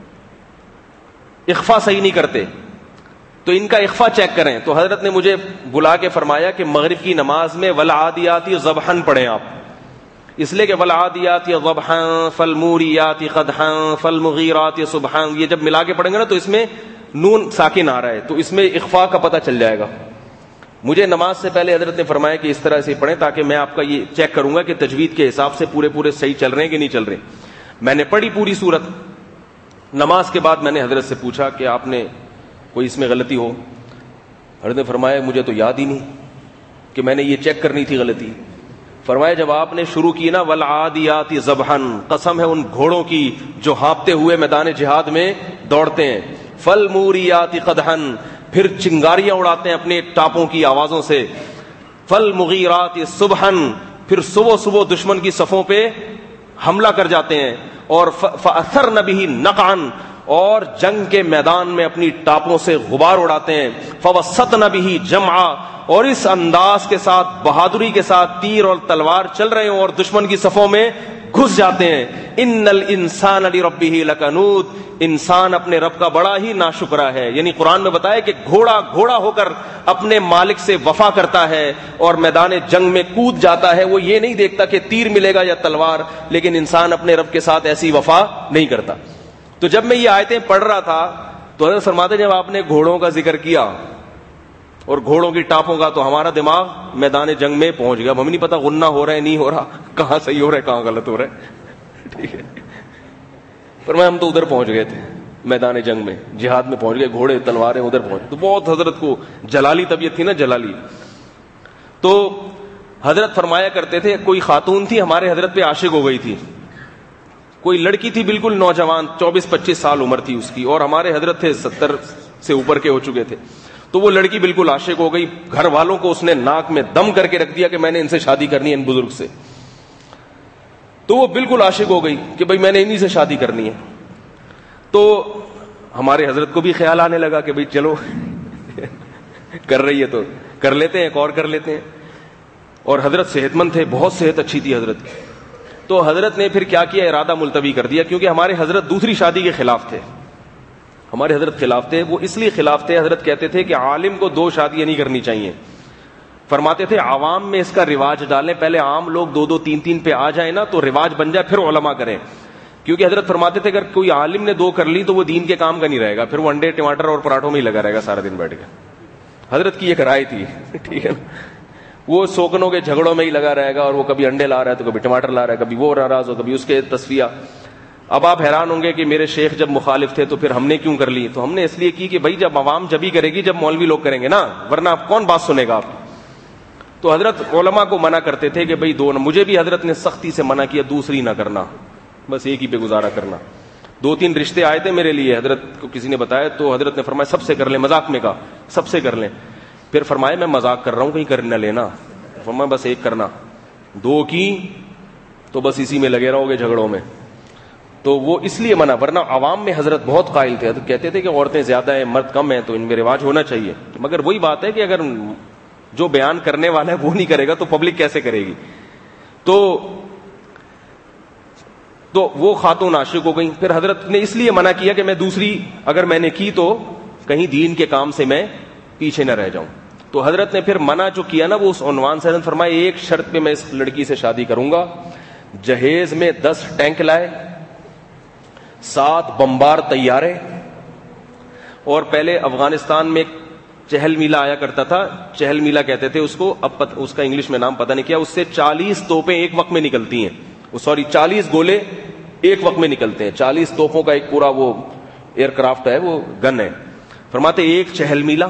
اخفا صحیح نہیں کرتے, تو ان کا اخفا چیک کریں. تو حضرت نے مجھے بلا کے فرمایا کہ مغرب کی نماز میں والعادیات ضبحا پڑھیں آپ, اس لیے کہ والعادیات ضبحا فالموریات قدحا فالمغیرات صبحا, یہ جب ملا کے پڑھیں گے نا تو اس میں نون ساکن آ رہا ہے, تو اس میں اخفا کا پتہ چل جائے گا. مجھے نماز سے پہلے حضرت نے فرمایا کہ اس طرح سے پڑھیں تاکہ میں آپ کا یہ چیک کروں گا کہ تجوید کے حساب سے پورے پورے صحیح چل رہے ہیں کہ نہیں چل رہے. میں نے پڑھی پوری سورت. نماز کے بعد میں نے حضرت سے پوچھا کہ آپ نے کوئی اس میں غلطی ہو. حضرت نے فرمایا مجھے تو یاد ہی نہیں کہ میں نے یہ چیک کرنی تھی غلطی. فرمایا جب آپ نے شروع کی نا والعادیات ضبحا, قسم ہے ان گھوڑوں کی جو ہانپتے ہوئے میدان جہاد میں دوڑتے ہیں, فالموریات قدحا, پھر چنگاریاں اڑاتے ہیں اپنے ٹاپوں کی آوازوں سے, فالمغیرات صبحا, پھر صبح صبح دشمن کی صفوں پہ حملہ کر جاتے ہیں, اور فاثرن به نقعا, اور جنگ کے میدان میں اپنی ٹاپوں سے غبار اڑاتے ہیں, فوسطن به جمعا, اور اس انداز کے ساتھ بہادری کے ساتھ تیر اور تلوار چل رہے ہوں اور دشمن کی صفوں میں گھس جاتے ہیں. ان الانسان لربہ لکنود, انسان اپنے رب کا بڑا ہی ناشکرا ہے. یعنی قرآن میں بتایا کہ گھوڑا گھوڑا ہو کر اپنے مالک سے وفا کرتا ہے اور میدان جنگ میں کود جاتا ہے, وہ یہ نہیں دیکھتا کہ تیر ملے گا یا تلوار, لیکن انسان اپنے رب کے ساتھ ایسی وفا نہیں کرتا. تو جب میں یہ آیتیں پڑھ رہا تھا تو حضرت فرماتے جب آپ نے گھوڑوں کا ذکر کیا اور گھوڑوں کی ٹاپوں کا, تو ہمارا دماغ میدان جنگ میں پہنچ گیا. ہمیں نہیں پتا غنہ ہو رہا ہے نہیں ہو رہا, کہاں صحیح ہو رہا ہے کہاں غلط ہو رہا ہے, ٹھیک ہے. پر میں ہم تو ادھر پہنچ گئے تھے میدان جنگ میں, جہاد میں پہنچ گئے, گھوڑے تلواریں ادھر پہنچ, تو بہت حضرت کو جلالی طبیعت تھی نا, جلالی. تو حضرت فرمایا کرتے تھے, کوئی خاتون تھی ہمارے حضرت پہ عاشق ہو گئی تھی, کوئی لڑکی تھی بالکل نوجوان, چوبیس پچیس سال عمر تھی اس کی, اور ہمارے حضرت تھے ستر سے اوپر کے ہو چکے تھے. تو وہ لڑکی بالکل عاشق ہو گئی, گھر والوں کو اس نے ناک میں دم کر کے رکھ دیا کہ میں نے ان سے شادی کرنی ہے, ان بزرگ سے. تو وہ بالکل عاشق ہو گئی کہ بھئی میں نے انہی سے شادی کرنی ہے. تو ہمارے حضرت کو بھی خیال آنے لگا کہ بھئی چلو کر رہی ہے تو کر لیتے ہیں, ایک اور کر لیتے ہیں. اور حضرت صحت مند تھے, بہت صحت اچھی تھی حضرت کی. تو حضرت نے پھر کیا کیا, ارادہ ملتوی کر دیا, کیونکہ ہمارے حضرت دوسری شادی کے خلاف تھے. ہمارے حضرت خلاف تھے. وہ اس لیے خلاف تھے, حضرت کہتے تھے کہ عالم کو دو شادیاں نہیں کرنی چاہیے. فرماتے تھے عوام میں اس کا رواج ڈالیں, پہلے عام لوگ دو دو تین تین پہ آ جائیں نا تو رواج بن جائے, پھر علماء کریں. کیونکہ حضرت فرماتے تھے اگر کوئی عالم نے دو کر لی تو وہ دین کے کام کا نہیں رہے گا, پھر وہ انڈے ٹماٹر اور پراٹھوں میں ہی لگا رہے گا سارا دن بیٹھ کے. حضرت کی ایک رائے تھی, ٹھیک ہے نا, وہ سوکنوں کے جھگڑوں میں ہی لگا رہے گا, اور وہ کبھی انڈے لا رہا ہے تو کبھی ٹماٹر لا رہا ہے, کبھی وہ ناراض ہو کبھی اس کے تصفیہ. اب آپ حیران ہوں گے کہ میرے شیخ جب مخالف تھے تو پھر ہم نے کیوں کر لی. تو ہم نے اس لیے کی کہ بھائی جب عوام جبھی کرے گی جب مولوی لوگ کریں گے نا, ورنہ آپ کون بات سنے گا آپ. تو حضرت علماء کو منع کرتے تھے کہ بھائی دو, مجھے بھی حضرت نے سختی سے منع کیا دوسری نہ کرنا, بس ایک ہی پہ گزارا کرنا. دو تین رشتے آئے تھے میرے لیے, حضرت کو کسی نے بتایا, تو حضرت نے فرمایا سب سے کر لیں, مذاق میں کہا سب سے کر لیں. پھر فرمایا میں مذاق کر رہا ہوں, کہیں کر نہ لینا. فرمایا بس ایک کرنا, دو کی تو بس اسی میں لگے رہو گے جھگڑوں میں. تو وہ اس لیے منع, ورنہ عوام میں حضرت بہت قائل تھے. حضرت کہتے تھے کہ عورتیں زیادہ ہیں مرد کم ہیں تو ان میں رواج ہونا چاہیے. مگر وہی بات ہے کہ اگر جو بیان کرنے والا ہے وہ نہیں کرے گا تو پبلک کیسے کرے گی. تو تو وہ خاتون عاشق ہو گئی. پھر حضرت نے اس لیے منع کیا کہ میں دوسری اگر میں نے کی تو کہیں دین کے کام سے میں پیچھے نہ رہ جاؤں. تو حضرت نے پھر منع جو کیا نا, وہ اس عنوان سے حضرت فرمایا ایک شرط پہ میں اس لڑکی سے شادی کروں گا, جہیز میں دس ٹینک لائے, سات بمبار طیارے, اور پہلے افغانستان میں چہل میلا آیا کرتا تھا, چہل میلا کہتے تھے اس کو, اب پت, اس کا انگلش میں نام پتہ نہیں کیا, اس سے چالیس توپیں ایک وقت میں نکلتی ہیں, سوری چالیس گولے ایک وقت میں نکلتے ہیں, چالیس توپوں کا ایک پورا وہ ایئر کرافٹ ہے, وہ گن ہے. فرماتے ایک چہل میلا,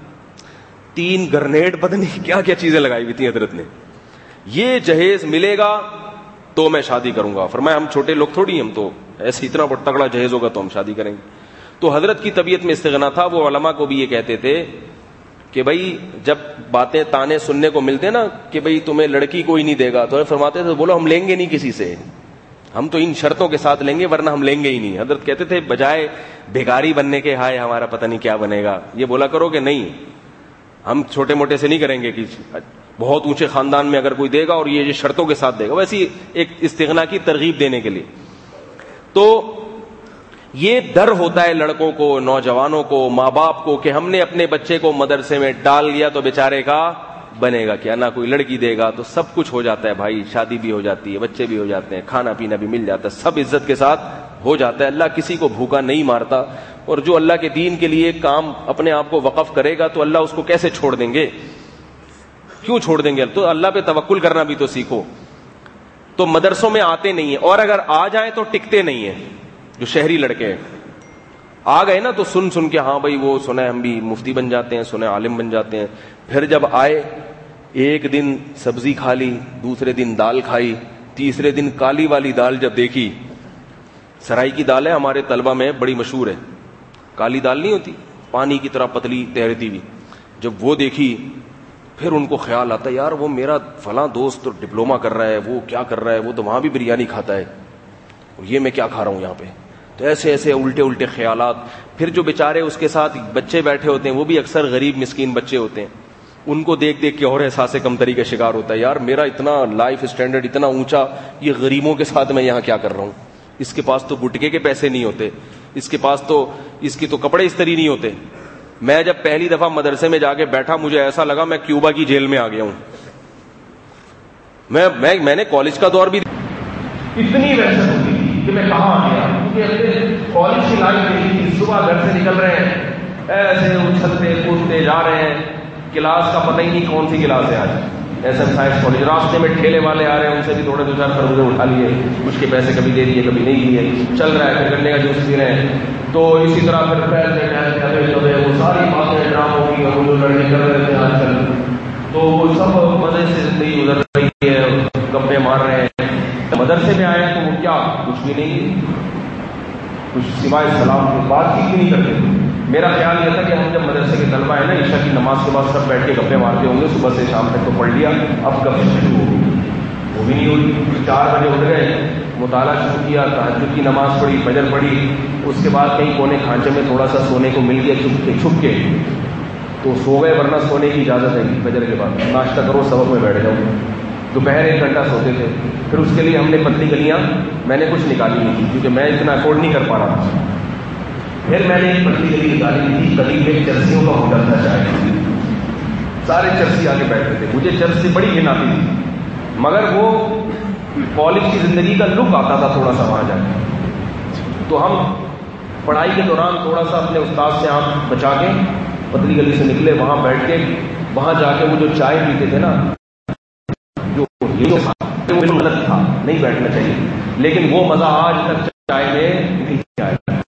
تین گرنیڈ, پتہ نہیں کیا کیا چیزیں لگائی ہوئی تھی حضرت نے. یہ جہیز ملے گا تو میں شادی کروں گا. فرمایا ہم چھوٹے لوگ تھوڑی, ہم تو ایسے اتنا بڑا تگڑا جہیز ہوگا تو ہم شادی کریں گے. تو حضرت کی طبیعت میں استغنا تھا. وہ علماء کو بھی یہ کہتے تھے کہ بھائی جب باتیں تانے سننے کو ملتے نا کہ بھئی تمہیں لڑکی کوئی نہیں دے گا, تو فرماتے تھے بولو ہم لیں گے نہیں کسی سے, ہم تو ان شرطوں کے ساتھ لیں گے ورنہ ہم لیں گے ہی نہیں. حضرت کہتے تھے بجائے بھیکاری بننے کے ہائے ہمارا پتہ نہیں کیا بنے گا, یہ بولا کرو کہ نہیں ہم چھوٹے موٹے سے نہیں کریں گے, کہ بہت اونچے خاندان میں اگر کوئی دے گا اور یہ شرطوں کے ساتھ دے گا, ویسی ایک استغنا کی ترغیب دینے کے لیے. تو یہ ڈر ہوتا ہے لڑکوں کو, نوجوانوں کو, ماں باپ کو, کہ ہم نے اپنے بچے کو مدرسے میں ڈال دیا تو بیچارے کا بنے گا کیا, نہ کوئی لڑکی دے گا تو سب کچھ ہو جاتا ہے بھائی, شادی بھی ہو جاتی ہے, بچے بھی ہو جاتے ہیں, کھانا پینا بھی مل جاتا ہے, سب عزت کے ساتھ ہو جاتا ہے. اللہ کسی کو بھوکا نہیں مارتا, اور جو اللہ کے دین کے لیے کام اپنے آپ کو وقف کرے گا تو اللہ اس کو کیسے چھوڑ دیں گے, کیوں چھوڑ دیں گے. تو اللہ پہ توکل کرنا بھی تو سیکھو. تو مدرسوں میں آتے نہیں ہیں, اور اگر آ جائیں تو ٹکتے نہیں ہیں. جو شہری لڑکے ہیں آ گئے نا تو سن سن کے ہاں بھائی وہ سنا ہم بھی مفتی بن جاتے ہیں, سنا عالم بن جاتے ہیں. پھر جب آئے ایک دن سبزی کھا لی, دوسرے دن دال کھائی, تیسرے دن کالی والی دال جب دیکھی, سرائی کی دال ہے ہمارے طلبہ میں بڑی مشہور ہے, کالی دال نہیں ہوتی پانی کی طرح پتلی تیرتی ہوئی, جب وہ دیکھی پھر ان کو خیال آتا یار وہ میرا فلاں دوست تو ڈپلوما کر رہا ہے, وہ کیا کر رہا ہے, وہ تو وہاں بھی بریانی کھاتا ہے, اور یہ میں کیا کھا رہا ہوں یہاں پہ. تو ایسے ایسے الٹے الٹے خیالات. پھر جو بیچارے اس کے ساتھ بچے بیٹھے ہوتے ہیں وہ بھی اکثر غریب مسکین بچے ہوتے ہیں, ان کو دیکھ دیکھ کے اور احساس کمتری کا شکار ہوتا ہے، یار میرا اتنا لائف سٹینڈرڈ اتنا اونچا، یہ غریبوں کے ساتھ میں یہاں کیا کر رہا ہوں، اس کے پاس تو گٹکے کے پیسے نہیں ہوتے، اس کے پاس تو اس کی تو کپڑے استری نہیں ہوتے۔ میں جب پہلی دفعہ مدرسے میں جا کے بیٹھا مجھے ایسا لگا میں کیوبا کی جیل میں آ گیا ہوں۔ میں میں میں نے کالج کا دور بھی اتنی وحشت ہوتی تھی کہ میں کہاں آ گیا، کیونکہ اپنے کالج کی لائف دیکھی تھی، صبح گھر سے نکل رہے ہیں ایسے اچھلتے کودتے جا رہے ہیں، کلاس کا پتہ ہی نہیں کون سی کلاس ہے آج، ایس ایم سائنس کالج، راستے میں ٹھیلے والے آ رہے ہیں ان سے بھی تھوڑے دو چار خربوزے اٹھا لیے، کچھ کے پیسے کبھی دے دیے کبھی نہیں دیے، چل رہا ہے، پھر گنے کا جوس پی رہے ہیں، تو اسی طرح پھر پھیلتے پھیلتے چلے وہ ساری باتیں ڈراموں کی وہ جو لڑکے کر رہے تھے آج کل، تو وہ سب مزے سے زندگی گزر رہی ہے، گپے مار رہے ہیں۔ مدرسے میں آئے تو وہ کیا کچھ بھی نہیں، کچھ سوائے سلام کی بات چیت بھی نہیں کرتے تھے۔ میرا خیال یہ تھا کہ ہم جب مدرسے کے طلبہ ہیں نا عشاء کی نماز کے بعد سب بیٹھ کے گپے مارتے ہوں گے، صبح سے شام تک تو پڑھ لیا، اب گپ شروع ہو گئی، وہ بھی نہیں ہوئی۔ چار بجے اٹھ گئے، مطالعہ شروع کیا، تہجد کی نماز پڑھی، فجر پڑھی، اس کے بعد کہیں کونے کھانچے میں تھوڑا سا سونے کو مل گیا چھپ کے چھپ کے تو سو گئے، ورنہ سونے کی اجازت ہے فجر کے بعد، ناشتہ کرو سبق میں بیٹھ جاؤ۔ دوپہر ایک گھنٹہ سوتے تھے، پھر اس کے لیے ہم نے پتلی گلیاں میں نے کچھ نکالی نہیں تھی کیونکہ میں اتنا افورڈ نہیں کر پا رہا تھا، پھر میں نے ایک پتلی گلی نکالی تھی، قریب میں چرسیوں کا ہوٹل تھا چاہے، سارے چرسی آگے بیٹھتے تھے، مجھے چرس سے بڑی گھن آتی تھی، مگر وہ کالج کی زندگی کا لک آتا تھا تھوڑا سا وہاں جا کے، تو ہم پڑھائی کے دوران تھوڑا سا اپنے استاد سے آنکھ بچا کے پتلی گلی سے نکلے، وہاں بیٹھ کے وہاں جا کے وہ جو چائے پیتے تھے نا، جو غلط تھا، نہیں بیٹھنا چاہیے، لیکن وہ مزہ آج تک چائے میں نہیں آیا۔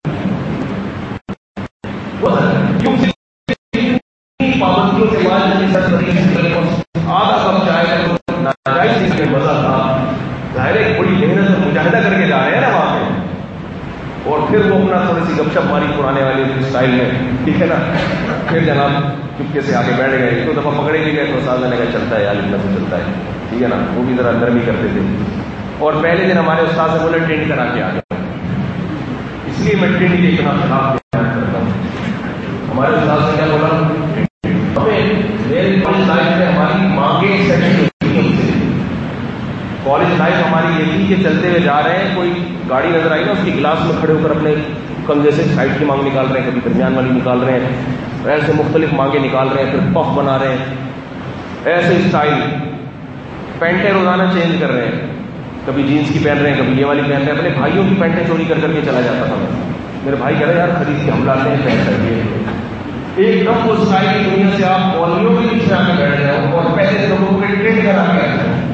پابندیوں کے بعد آدھا کپ چائے ناجائز مزہ تھا، ظاہر ایک بڑی محنت اور مجاہدہ کر کے جا رہے ہیں نا وہاں پہ، اور پھر وہ اپنا تھوڑی سی گپ شپ ماری پرانے والے اسٹائل میں، ٹھیک ہے نا، پھر جناب چپکے سے آگے بیٹھ گئے، ایک دو دفعہ پکڑے بھی گئے تو استاد نے کہا چلتا ہے یار اتنا تو چلتا ہے، ٹھیک ہے نا، وہ بھی ذرا نرمی کرتے تھے۔ اور پہلے دن ہمارے استاد سے بولے ٹریننگ کرا کے آ گیا، اس لیے میں ٹریننگ کے اتنا خلاف کرتا ہوں۔ ہمارے استاد سے کیا بولا، ہمیں میری کالج لائف میں ہماری مانگیں سیٹنگ ہوتی ہے، کالج لائف ہماری یہ تھی کہ چلتے ہوئے جا رہے ہیں، کوئی گاڑی نظر آئی نا اس کی گلاس میں کھڑے ہو کر اپنے کندھے سے سائڈ کی مانگ نکال رہے ہیں، کبھی درمیان والی نکال رہے ہیں، ایسے مختلف مانگیں نکال رہے ہیں، پھر پف بنا رہے ہیں، ایسے اسٹائل، پینٹیں روزانہ چینج کر رہے ہیں، کبھی جینس کی پہن رہے ہیں کبھی یہ والی پہن رہے ہیں، اپنے بھائیوں کی پینٹیں چوری کر کر کے چلا جاتا تھا میں، میرے بھائی کہہ رہے یار خرید کے ہم لاتے ہیں پہن کر کے، ایک دم وہ اسٹائل کی دنیا سے آپ مولویوں کے پیچھے آ کے بیٹھ جاؤ اور پہلے لوگوں کو ٹرینڈ کرا کے آ جاؤ،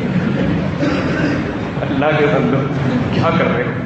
اللہ کے بندو کیا کر رہے ہیں،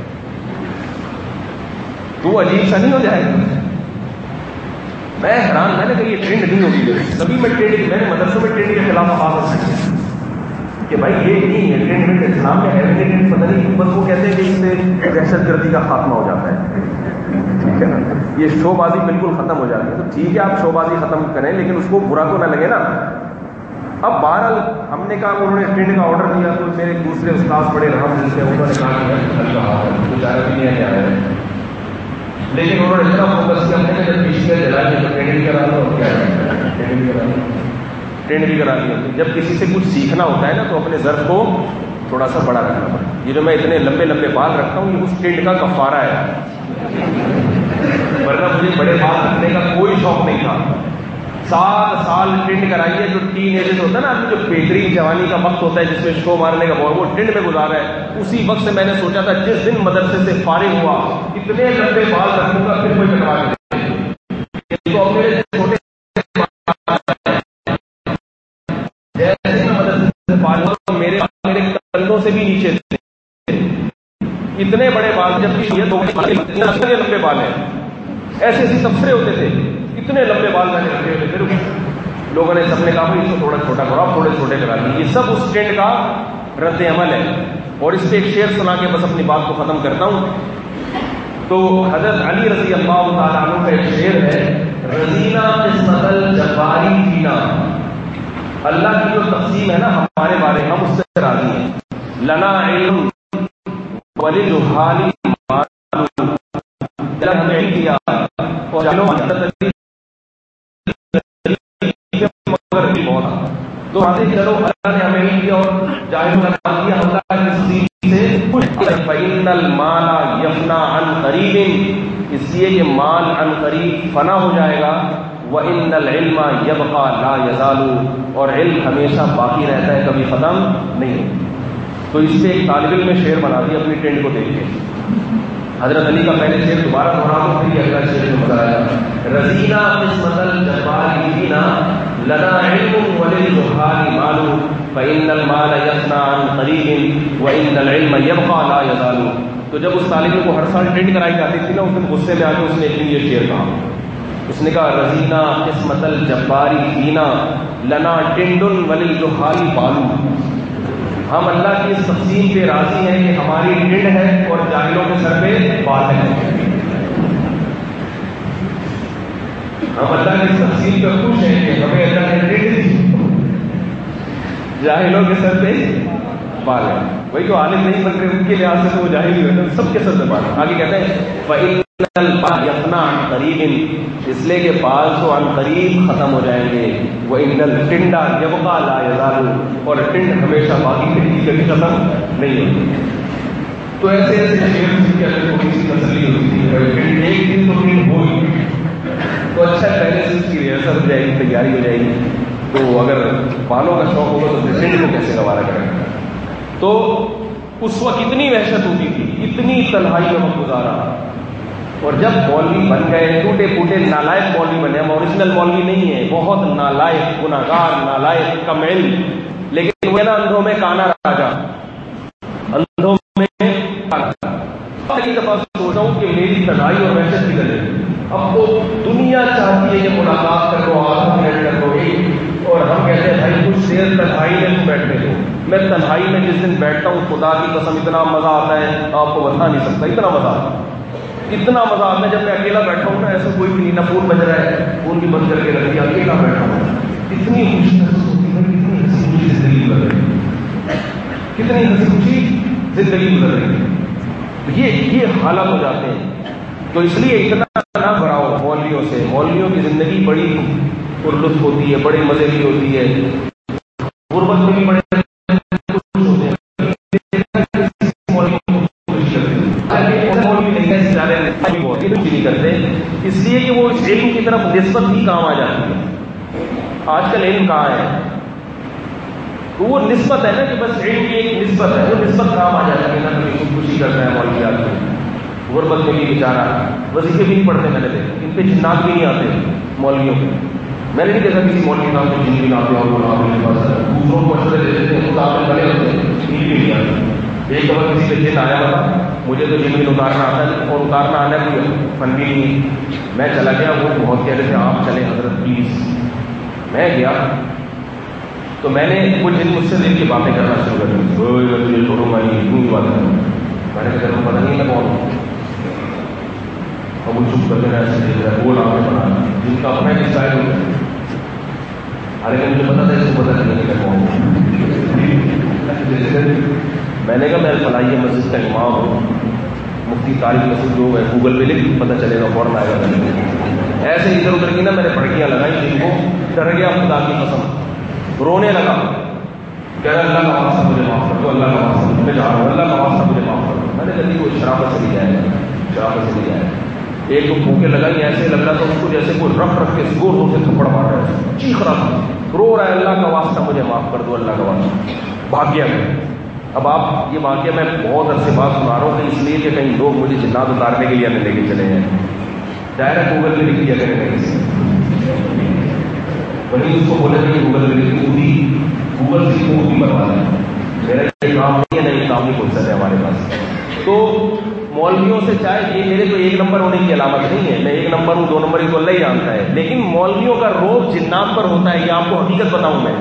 تو عجیب سا نہیں ہو جائے گا؟ میں حیران، میں نے کہا یہ ٹرینڈ نہیں ہوگی، تبھی میں ٹرینڈ، میں نے مدرسوں میں ٹرینڈ کے خلاف آواز اٹھائی کہ بھائی یہ نہیں ہے ٹرینڈ، اسلام میں ہے ٹرینڈ، پتہ نہیں، بس وہ کہتے ہیں کہ اس سے دہشت گردی کا خاتمہ ہو جاتا ہے، ٹھیک ہے نا، یہ شو بازی بالکل ختم ہو جاتی ہے، تو ٹھیک ہے آپ شو بازی ختم کریں لیکن اس کو برا تو نہ لگے نا۔ اب بہرحال ہم نے کہا انہوں نے ٹرینڈ کا آرڈر دیا تو میرے دوسرے استاد بڑے رحم دل سے انہوں نے کہا کہ چارہ بھی نہیں آ رہے ہیں، لیکن انہوں نے اتنا فوکس کیا، ہم نے جب پیچھے جلا کے تو ٹرینڈ بھی کرا دو اور کیا ٹرینڈ بھی کرا دو ٹرینڈ بھی کرا دیا۔ جب کسی سے کچھ سیکھنا ہوتا ہے نا تو اپنے ظرف کو تھوڑا سا بڑا رکھنا پڑتا ہے۔ یہ جو میں اتنے لمبے لمبے بال رکھتا ہوں یہ اس ٹرینڈ کا کفارہ ہے، ورنہ مجھے بڑے بال رکھنے کا کوئی شوق نہیں تھا۔ سات سال ٹرینڈ کرائیے، جو ٹین ایجز ہوتا ہے نا جو بہترین جوانی کا وقت ہوتا ہے جس میں شو مارنے کا بہت، وہ ٹرینڈ میں گزارا ہے۔ اسی وقت سے میں نے سوچا تھا جس دن مدرسے سے فارغ ہوا اتنے لمبے بال رکھوں گا پھر کوئی کٹوا نہیں۔ تو میرے چھوٹے جیسے میں مدرسے سے فارغ ہوا میرے میرے کندھوں سے بھی نیچے تھے اتنے بڑے بال، جبکہ یہ دو لمبے بال ہیں، ایسے ایسے تبصرے ہوتے تھے، اتنے لمبے بال میں نے رکھے ہوئے تھے۔ پھر لوگوں نے سب نے کہا اس کو تھوڑا چھوٹا کرو، آپ تھوڑے چھوٹے کرا دیے۔ یہ سب اس ٹرینڈ کا رد عمل ہے۔ اور اس پہ ایک شعر سنا کے بس اپنی بات کو ختم کرتا ہوں۔ تو حضرت علی رضی اللہ تعالیٰ عنہ کا ایک شعر ہے، رضینا قسمت الجباری فینا، اللہ کی جو تقسیم ہے نا ہمارے بارے ہم اس سے راضی ہیں۔ لنا علم وللجہال معلوم، ہمیں علم دیا اور مگر جاہلوں نے کیا اللہ کس چیز سے خوش ہے. فإن المال يفنى عن قریب، اس لیے کہ مال عن قریب فنا ہو جائے گا. وإن العلم يبقى لا يزال، اور علم ہمیشہ باقی رہتا ہے، کبھی ختم نہیں ہوتا. تو اس سے ایک طالب علم نے شعر بنا دیا اپنی ٹرینڈ کو دیکھ کے. حضرت علی کا پہلے شعر دوبارہ دہرا دو، پھر اگلا شعر میں مزہ آیا. رضینا قسمت الجبار فینا لنا علم وللجہال مال فإن المال يفنى عن قریب وإن العلم يبقى لا يزال. تو جب اس طالب کو ہر سال ٹرینڈ کرائی جاتی تھی نا، اس دن غصے میں آ کے اس نے ایک دن یہ شعر کہا. اس نے کہا رضینا قسمت الجبار فینا لنا ٹنڈ وللجہال مال، ہم اللہ کی اس تقسیم پہ راضی ہیں کہ ہماری ٹنڈ ہے اور جاہلوں کے سر پہ بال ہے. ہم اللہ کی اس تقسیم پہ خوش ہیں کہ ہمیں اللہ نے ٹنڈ دی، جاہلوں کے سر پہ بال ہے. وہی جو عالم نہیں بن رہے ان کے لحاظ سے تو وہ جاہل ہی ہوئے، سب کے سر پہ بال. آگے کہتے ہیں فإن المال يفنى عن قریب، اس لیے کہ بال تو عن قریب ختم ہو جائیں گے. وإن الٹنڈ يبقى لا يزال، اور ٹنڈ ہمیشہ باقی کبھی کبھی ختم نہیں ہوتی. تو ایسے ایسے شعر کی اگر کوئی کسی تسلی ہوتی تھی، ایک دن تو ٹنڈ ہوئی تو اچھا پہلے سے اس کی ریہرسل ہو جائے گی، تیاری ہو جائے گی. تو اگر بالوں کا شوق ہوگا تو ٹنڈ کو کیسے گوارا کریں گے. تو اس وقت اتنی وحشت ہوتی تھی، اتنی تنہائی میں وقت گزارا. اور جب مولوی بن گئے، ٹوٹے پھوٹے نالائق مولوی بنے، ہم اوریجنل مولوی نہیں ہیں، بہت نالائق، گناہگار، نالائق، کم علم، لیکن وہ نا اندھوں میں کانا راجا، اندھوں میں کانا. پہلی دفعہ سوچا ہوں کہ میری تنہائی اور وحشت کی وجہ اب تو دنیا چاہتی ہے کہ ملاقات کر لو، آدھا منٹ کر لو ایک، اور ہم کہتے ہیں بھائی کچھ دیر تنہائی میں تم بیٹھنے دو. میں تنہائی میں جس دن بیٹھتا ہوں خدا کی قسم اتنا مزہ آتا ہے آپ کو بتا نہیں سکتا، اتنا مزہ آتا ہے، اتنا مزہ آتا ہے. جب میں اکیلا بیٹھا ہوں نا، ایسا کوئی بھی نہیں، نہ فون بج رہا ہے، فون بھی بند کر کے رکھ دیا، اکیلا بیٹھا ہوں، اتنی خوشی محسوس ہوتی ہے، کتنی ہنسی خوشی زندگی گزر رہی ہے، کتنی ہنسی خوشی زندگی گزر رہی ہے. یہ یہ حالات ہو جاتے ہیں. تو اس لیے اتنا نہ بڑھاؤ مولویوں سے. مولویوں کی زندگی بڑی پرلطف ہوتی ہے، بڑے مزے کی ہوتی ہے، غربت میں بھی بڑے خوش ہوتے ہیں. نہیں کرتے اس لیے کہ وہ اس علم کی طرف نسبت ہی کام آ جاتی ہے. آج کل علم کہاں ہے؟ تو وہ نسبت ہے نا کہ بس علم کی ایک نسبت ہے، وہ نسبت کام آ جاتی ہے. نہ کبھی خوشی کرتا ہے مولویات کو، غربت میں بھی بیچارہ وظیفے بھی نہیں پڑھتے. میں نے دیکھا ان پہ جنات بھی نہیں آتے مولویوں کے. میں نے نہیں دیکھا کسی مولوی کا جن بھی آتے اور دوسروں کو مشورے دے دیتے ہیں، بڑے ہوتے ہیں، ان بھی نہیں آتے. ایک دفعہ کسی کا جن آیا تھا، مجھے تو جن میں اتارنا آتا ہے اور اتارنا آنا بھی فن بھی نہیں. میں چلا گیا، وہ بہت کہہ رہے تھے آپ چلیں حضرت پلیز. میں گیا تو میں نے وہ جن مجھ سے دیکھ کے باتیں کرنا شروع کر دی. چھوڑوں گا نہیں، اتنی بات کروں. میں نے کہا پتہ نہیں میں کون ہوں. اور وہ چپ کر کے ایسے دیکھ رہا ہے، وہ آپ نے بنا جن کا اپنا ایک اسٹائل ہوتا ہے. ارے مجھے پتا تھا اس کو پتا نہیں میں کون ہوں. میں نے کہا میں فلاحی مسجد کا امام ہوں، مفتی طارق مسجد جو ہے گوگل پہ لکھ پتہ چلے گا، فوراً آئے گا. ایسے ادھر ادھر کی نا میں نے پڑکیاں لگائی، جن کو ڈر گیا خدا کی قسم، رونے لگا. کہہ رہا اللہ کا واسطہ مجھے معاف کر دو، اللہ کا واسطہ میں جا رہا ہوں، اللہ کا واسطہ مجھے معاف کر دو. میں نے کہا وہ شرابت سے نہیں جائے گا، شرابت سے نہیں جائے گا. ایک تو پھونکے لگائی، ایسے لگ رہا تھا اس کو جیسے کوئی رکھ رکھ کے زور زور سے تھپڑ مار رہا ہے، چیخ رہا تھا، رو رہا ہے اللہ کا واسطہ مجھے معاف کر دو، اللہ کا واسطہ. بھاگ گیا میں. اب آپ یہ واقعہ میں بہت عرصے بعد سنا رہا ہوں کہ اس لیے کہ کہیں لوگ مجھے جنات اتارنے کے لیے لے کے چلے ہیں. ڈائریکٹ گوگل پہ لکھ دیا کریں کہیں سے، وہی اس کو بولے تھے کہ گوگل پہ لکھ خودی گوگل سے خود بھی بنوا دیں. میرا یہ کام نہیں ہے، نہیں کام نہیں پہنچ سکتے ہمارے پاس. تو مولویوں سے چاہے یہ میرے تو ایک نمبر ہونے کی علامت نہیں ہے، میں ایک نمبر ہوں دو نمبر ہی تو اللہ ہی جانتا ہے، لیکن مولویوں کا روب جنات پر ہوتا ہے. یہ آپ کو حقیقت بتاؤں میں،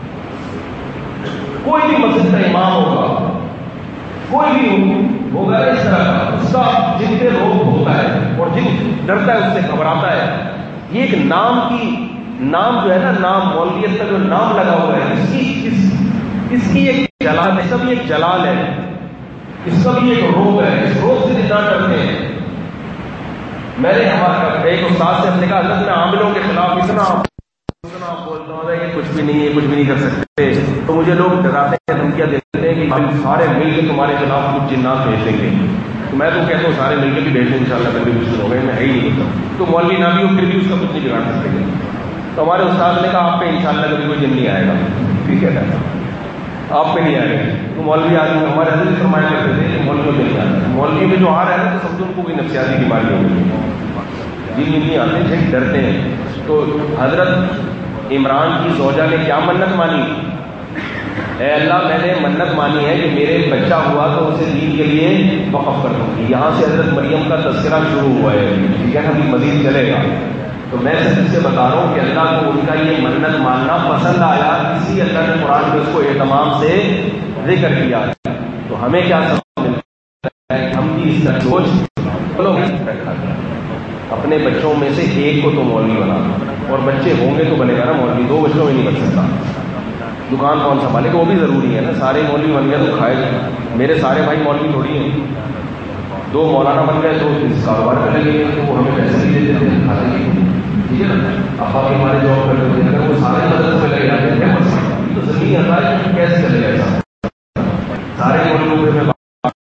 کوئی بھی مسجد کا امام ہوگا، کوئی بھی ہوگا اس طرح کا، اس کا جن پہ روب ہوتا ہے اور جن ڈرتا ہے اس سے گھبراتا ہے. یہ ایک نام کی نام جو ہے نا، نام مولویت کا جو نام لگا ہوا ہے، اس کی اس, اس کی ایک جلال ہے، سب ایک جلال ہے، اس کا بھی ایک روب ہے. اس روب سے جتنا ڈرتے ہیں. میں نے ہمارا ایک استاد سے ہم نے کہا حضرت میں عاملوں کے خلاف اتنا اتنا وہاں بولتا ہوں یہ کچھ بھی نہیں ہے، کچھ بھی نہیں کر سکتے، تو مجھے لوگ ڈراتے ہیں، دھمکیاں دیتے ہیں کہ ہم سارے مل کے تمہارے خلاف کچھ جنات بھیج دیں گے. تو میں تو کہتا ہوں سارے مل کے بھی بھیج دیں ان شاء اللہ، کبھی مشکل ہو گئے میں ہے ہی نہیں ہوتا. تو مولوی نہ بھی ہو پھر بھی اس کا کچھ نہیں بگاڑ سکتے ہیں. تو ہمارے استاد نے کہا آپ پہ ان شاء اللہ کبھی کوئی جن نہیں آئے گا، ٹھیک ہے نا، آپ پہ نہیں آئے گا. تو مولوی آدمی ہمارے حضرت فرمایا کرتے تھے کہ مولویوں پہ نہیں آتا، مولوی میں جو آ رہا ہے نا تو سمجھو ان کو کوئی نفسیاتی بیماری ہو گئی، جن نہیں آتے تھے ڈرتے ہیں. تو حضرت عمران کی زوجہ نے کیا منت مانی؟ اے اللہ میں نے منت مانی ہے کہ میرے بچہ ہوا تو اسے دین کے لیے وقف کر دوں گی. یہاں سے حضرت مریم کا تذکرہ شروع ہوا ہے، ٹھیک ہے نا، ابھی مزید چلے گا. تو میں سب سے بتا رہا ہوں کہ اللہ کو ان کا یہ منت ماننا پسند آیا، اسی اللہ نے قرآن میں اس کو اہتمام سے ذکر کیا. تو ہمیں کیا سمجھ ملتا ہے کہ ہم بھی اس طرح سوچ اپنے بچوں میں سے ایک کو تو مولوی بنا، اور بچے ہوں گے تو بنے گا نا مولوی، دو بچوں میں نہیں بن سکتا. دکان کون سنبھالے گا، وہ بھی ضروری ہے نا. سارے مولوی بن گیا تو کھائے گا. میرے سارے بھائی مولوی تھوڑی ہیں، دو مولانا بن گئے تو اس کاروبار پہ لگے گئے تو وہ ہمیں پیسے نہیں دیتے تھے، کھاتے نہیں، ٹھیک ہے نا. ابا کے ہمارے جاب کرتے تھے، اگر وہ سارے مدد میں لگے جاتے تھے تو زمین آتا ہے کیسے چلے گا ایسا. سارے مولویوں میں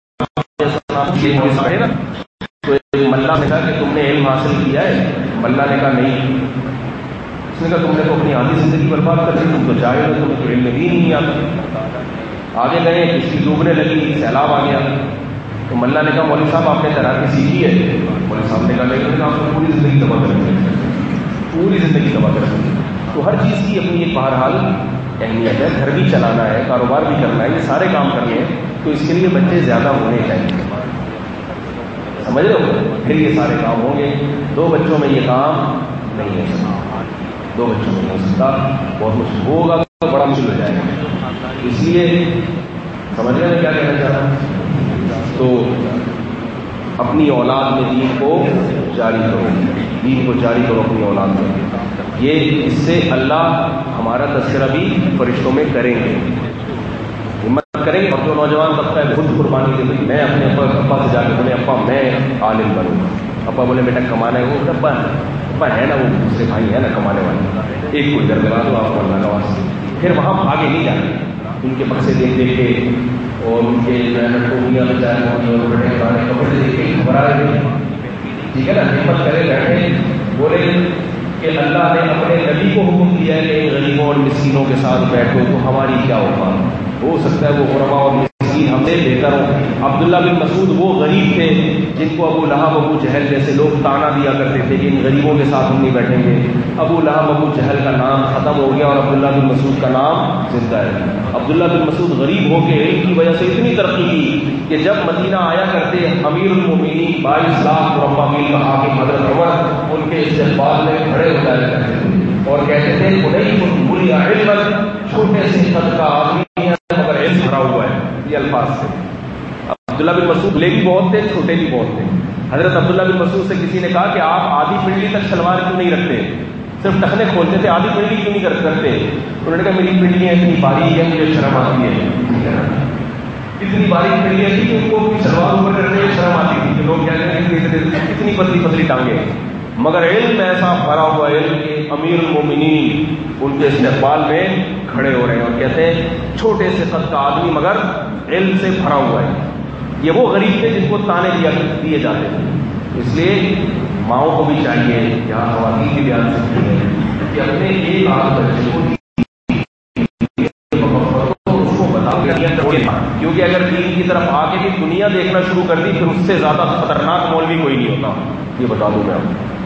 نا تو ملا نے کہا کہ تم نے علم حاصل کیا ہے؟ ملا نے کہا نہیں. اس نے کہا تم نے تو اپنی آدھی زندگی برباد کر دی، تم تو جاہل ہو، تمہیں تو علم بھی نہیں آتا. آگے گئے، کشتی ڈوبنے لگی، سیلاب آ گیا. تو ملا نے کہا مولوی صاحب آپ نے تیراکی سیکھی ہے؟ مولوی صاحب نے کہا نہیں. آپ کو پوری زندگی تباہ کر دیں، پوری زندگی تباہ کر دیں. تو ہر چیز کی اپنی ایک بہرحال اہمیت ہے. گھر بھی چلانا ہے، کاروبار بھی کرنا ہے، یہ سارے کام کرنے ہیں. تو اس کے لیے بچے زیادہ ہونے چاہیے، سمجھ رہے ہو، پھر یہ سارے کام ہوں گے. دو بچوں میں یہ کام نہیں ہو سکتا، دو بچوں میں نہیں ہو سکتا، بہت مشکل ہوگا تو بڑا مشکل ہو جائے گا. اس لیے سمجھ رہے ہیں کیا کہنا چاہ رہا ہوں. تو اپنی اولاد میں دین کو جاری کرو، دین کو جاری کرو اپنی اولاد میں. یہ اس سے اللہ ہمارا تذکرہ بھی فرشتوں میں کریں گے، ہمت کریں گے. اور جو نوجوان طبقہ ہے خود قربانی دے گی، میں اپنے ابا ابا سے جا کے بولے ابا میں عالم بنوں گا. ابا بولے بیٹا کمانا ہے، وہ ابا ابا ہے نا، وہ دوسرے بھائی ہے نا کمانے والے، ایک کو ادھر کرا دو آپ کو اللہ کا واسطے. پھر وہاں آگے نہیں جانے، ان کے بکسے دیکھ دیکھ کے اور ان کے ٹوپیاں بچائے اور بڑے بڑے کپڑے دیکھ کے گھبرا رہے، ٹھیک ہے نا. ہمت کرے بیٹھے بولے کہ اللہ نے اپنے نبی کو حکم دیا ہے کہ غریبوں اور مسکینوں کے ساتھ بیٹھو، تو ہماری کیا ہوگا. ہو سکتا ہے وہ غربا اور مسکین ہم سے بہتر ہو. عبداللہ بن مسعود وہ غریب تھے جن کو ابو لہب ابو جہل جیسے لوگ تانا دیا کرتے تھے کہ ان غریبوں کے ساتھ ہم نہیں بیٹھیں گے. ابو لہب ابو جہل کا نام ختم ہو گیا اور عبداللہ بن مسعود کا نام زندہ ہے. عبداللہ بن مسعود غریب ہو کے علم کی وجہ سے اتنی ترقی کی کہ جب مدینہ آیا کرتے امیر المومنین بائیس لاکھ مربع میل کا حاکم حضرت عمر ان کے استقبال میں کھڑے ہو جایا کرتے تھے اور کہتے تھے خدائی بری علم، چھوٹے سے قد کا آدمی ہے مگر علم بھرا ہوا ہے. یہ الفاظ تھے. عبداللہ بن مسعود بڑے بھی بہت تھے، چھوٹے بھی بہت تھے. حضرت عبداللہ بن مسعود سے کسی نے کہا کہ آپ آدھی پنڈلی تک شلوار کیوں نہیں رکھتے، صرف ٹخنے کھولتے تھے، آدھی پنڈلی کیوں نہیں کرتے؟ انہوں نے کہا میری پنڈلیاں اتنی باریک ہیں مجھے شرم آتی ہے. اتنی باریک پنڈلیاں تھی کہ ان کو شلوار اوپر کرنے میں شرم آتی تھی کہ لوگ کیا کہتے ہیں اتنی پتلی پتلی ٹانگیں. مگر علم ایسا بھرا ہوا علم کہ امیر المومنین ان کے استقبال میں کھڑے ہو رہے ہیں اور کہتے ہیں چھوٹے سے قد کا آدمی مگر علم سے بھرا ہوا ہے. یہ وہ غریب تھے جن کو تانے دیا دیے جاتے تھے. اس لیے ماؤں کو بھی چاہیے، یہاں خواتین کی بھی آ سکتی ہے کہ اپنے ایک آدھ بچے کو اس کو بتا دیا، کیونکہ اگر دین کی طرف آ کے بھی دنیا دیکھنا شروع کر دی پھر اس سے زیادہ خطرناک مولوی کوئی نہیں ہوتا. یہ بتا دوں میں آپ کو.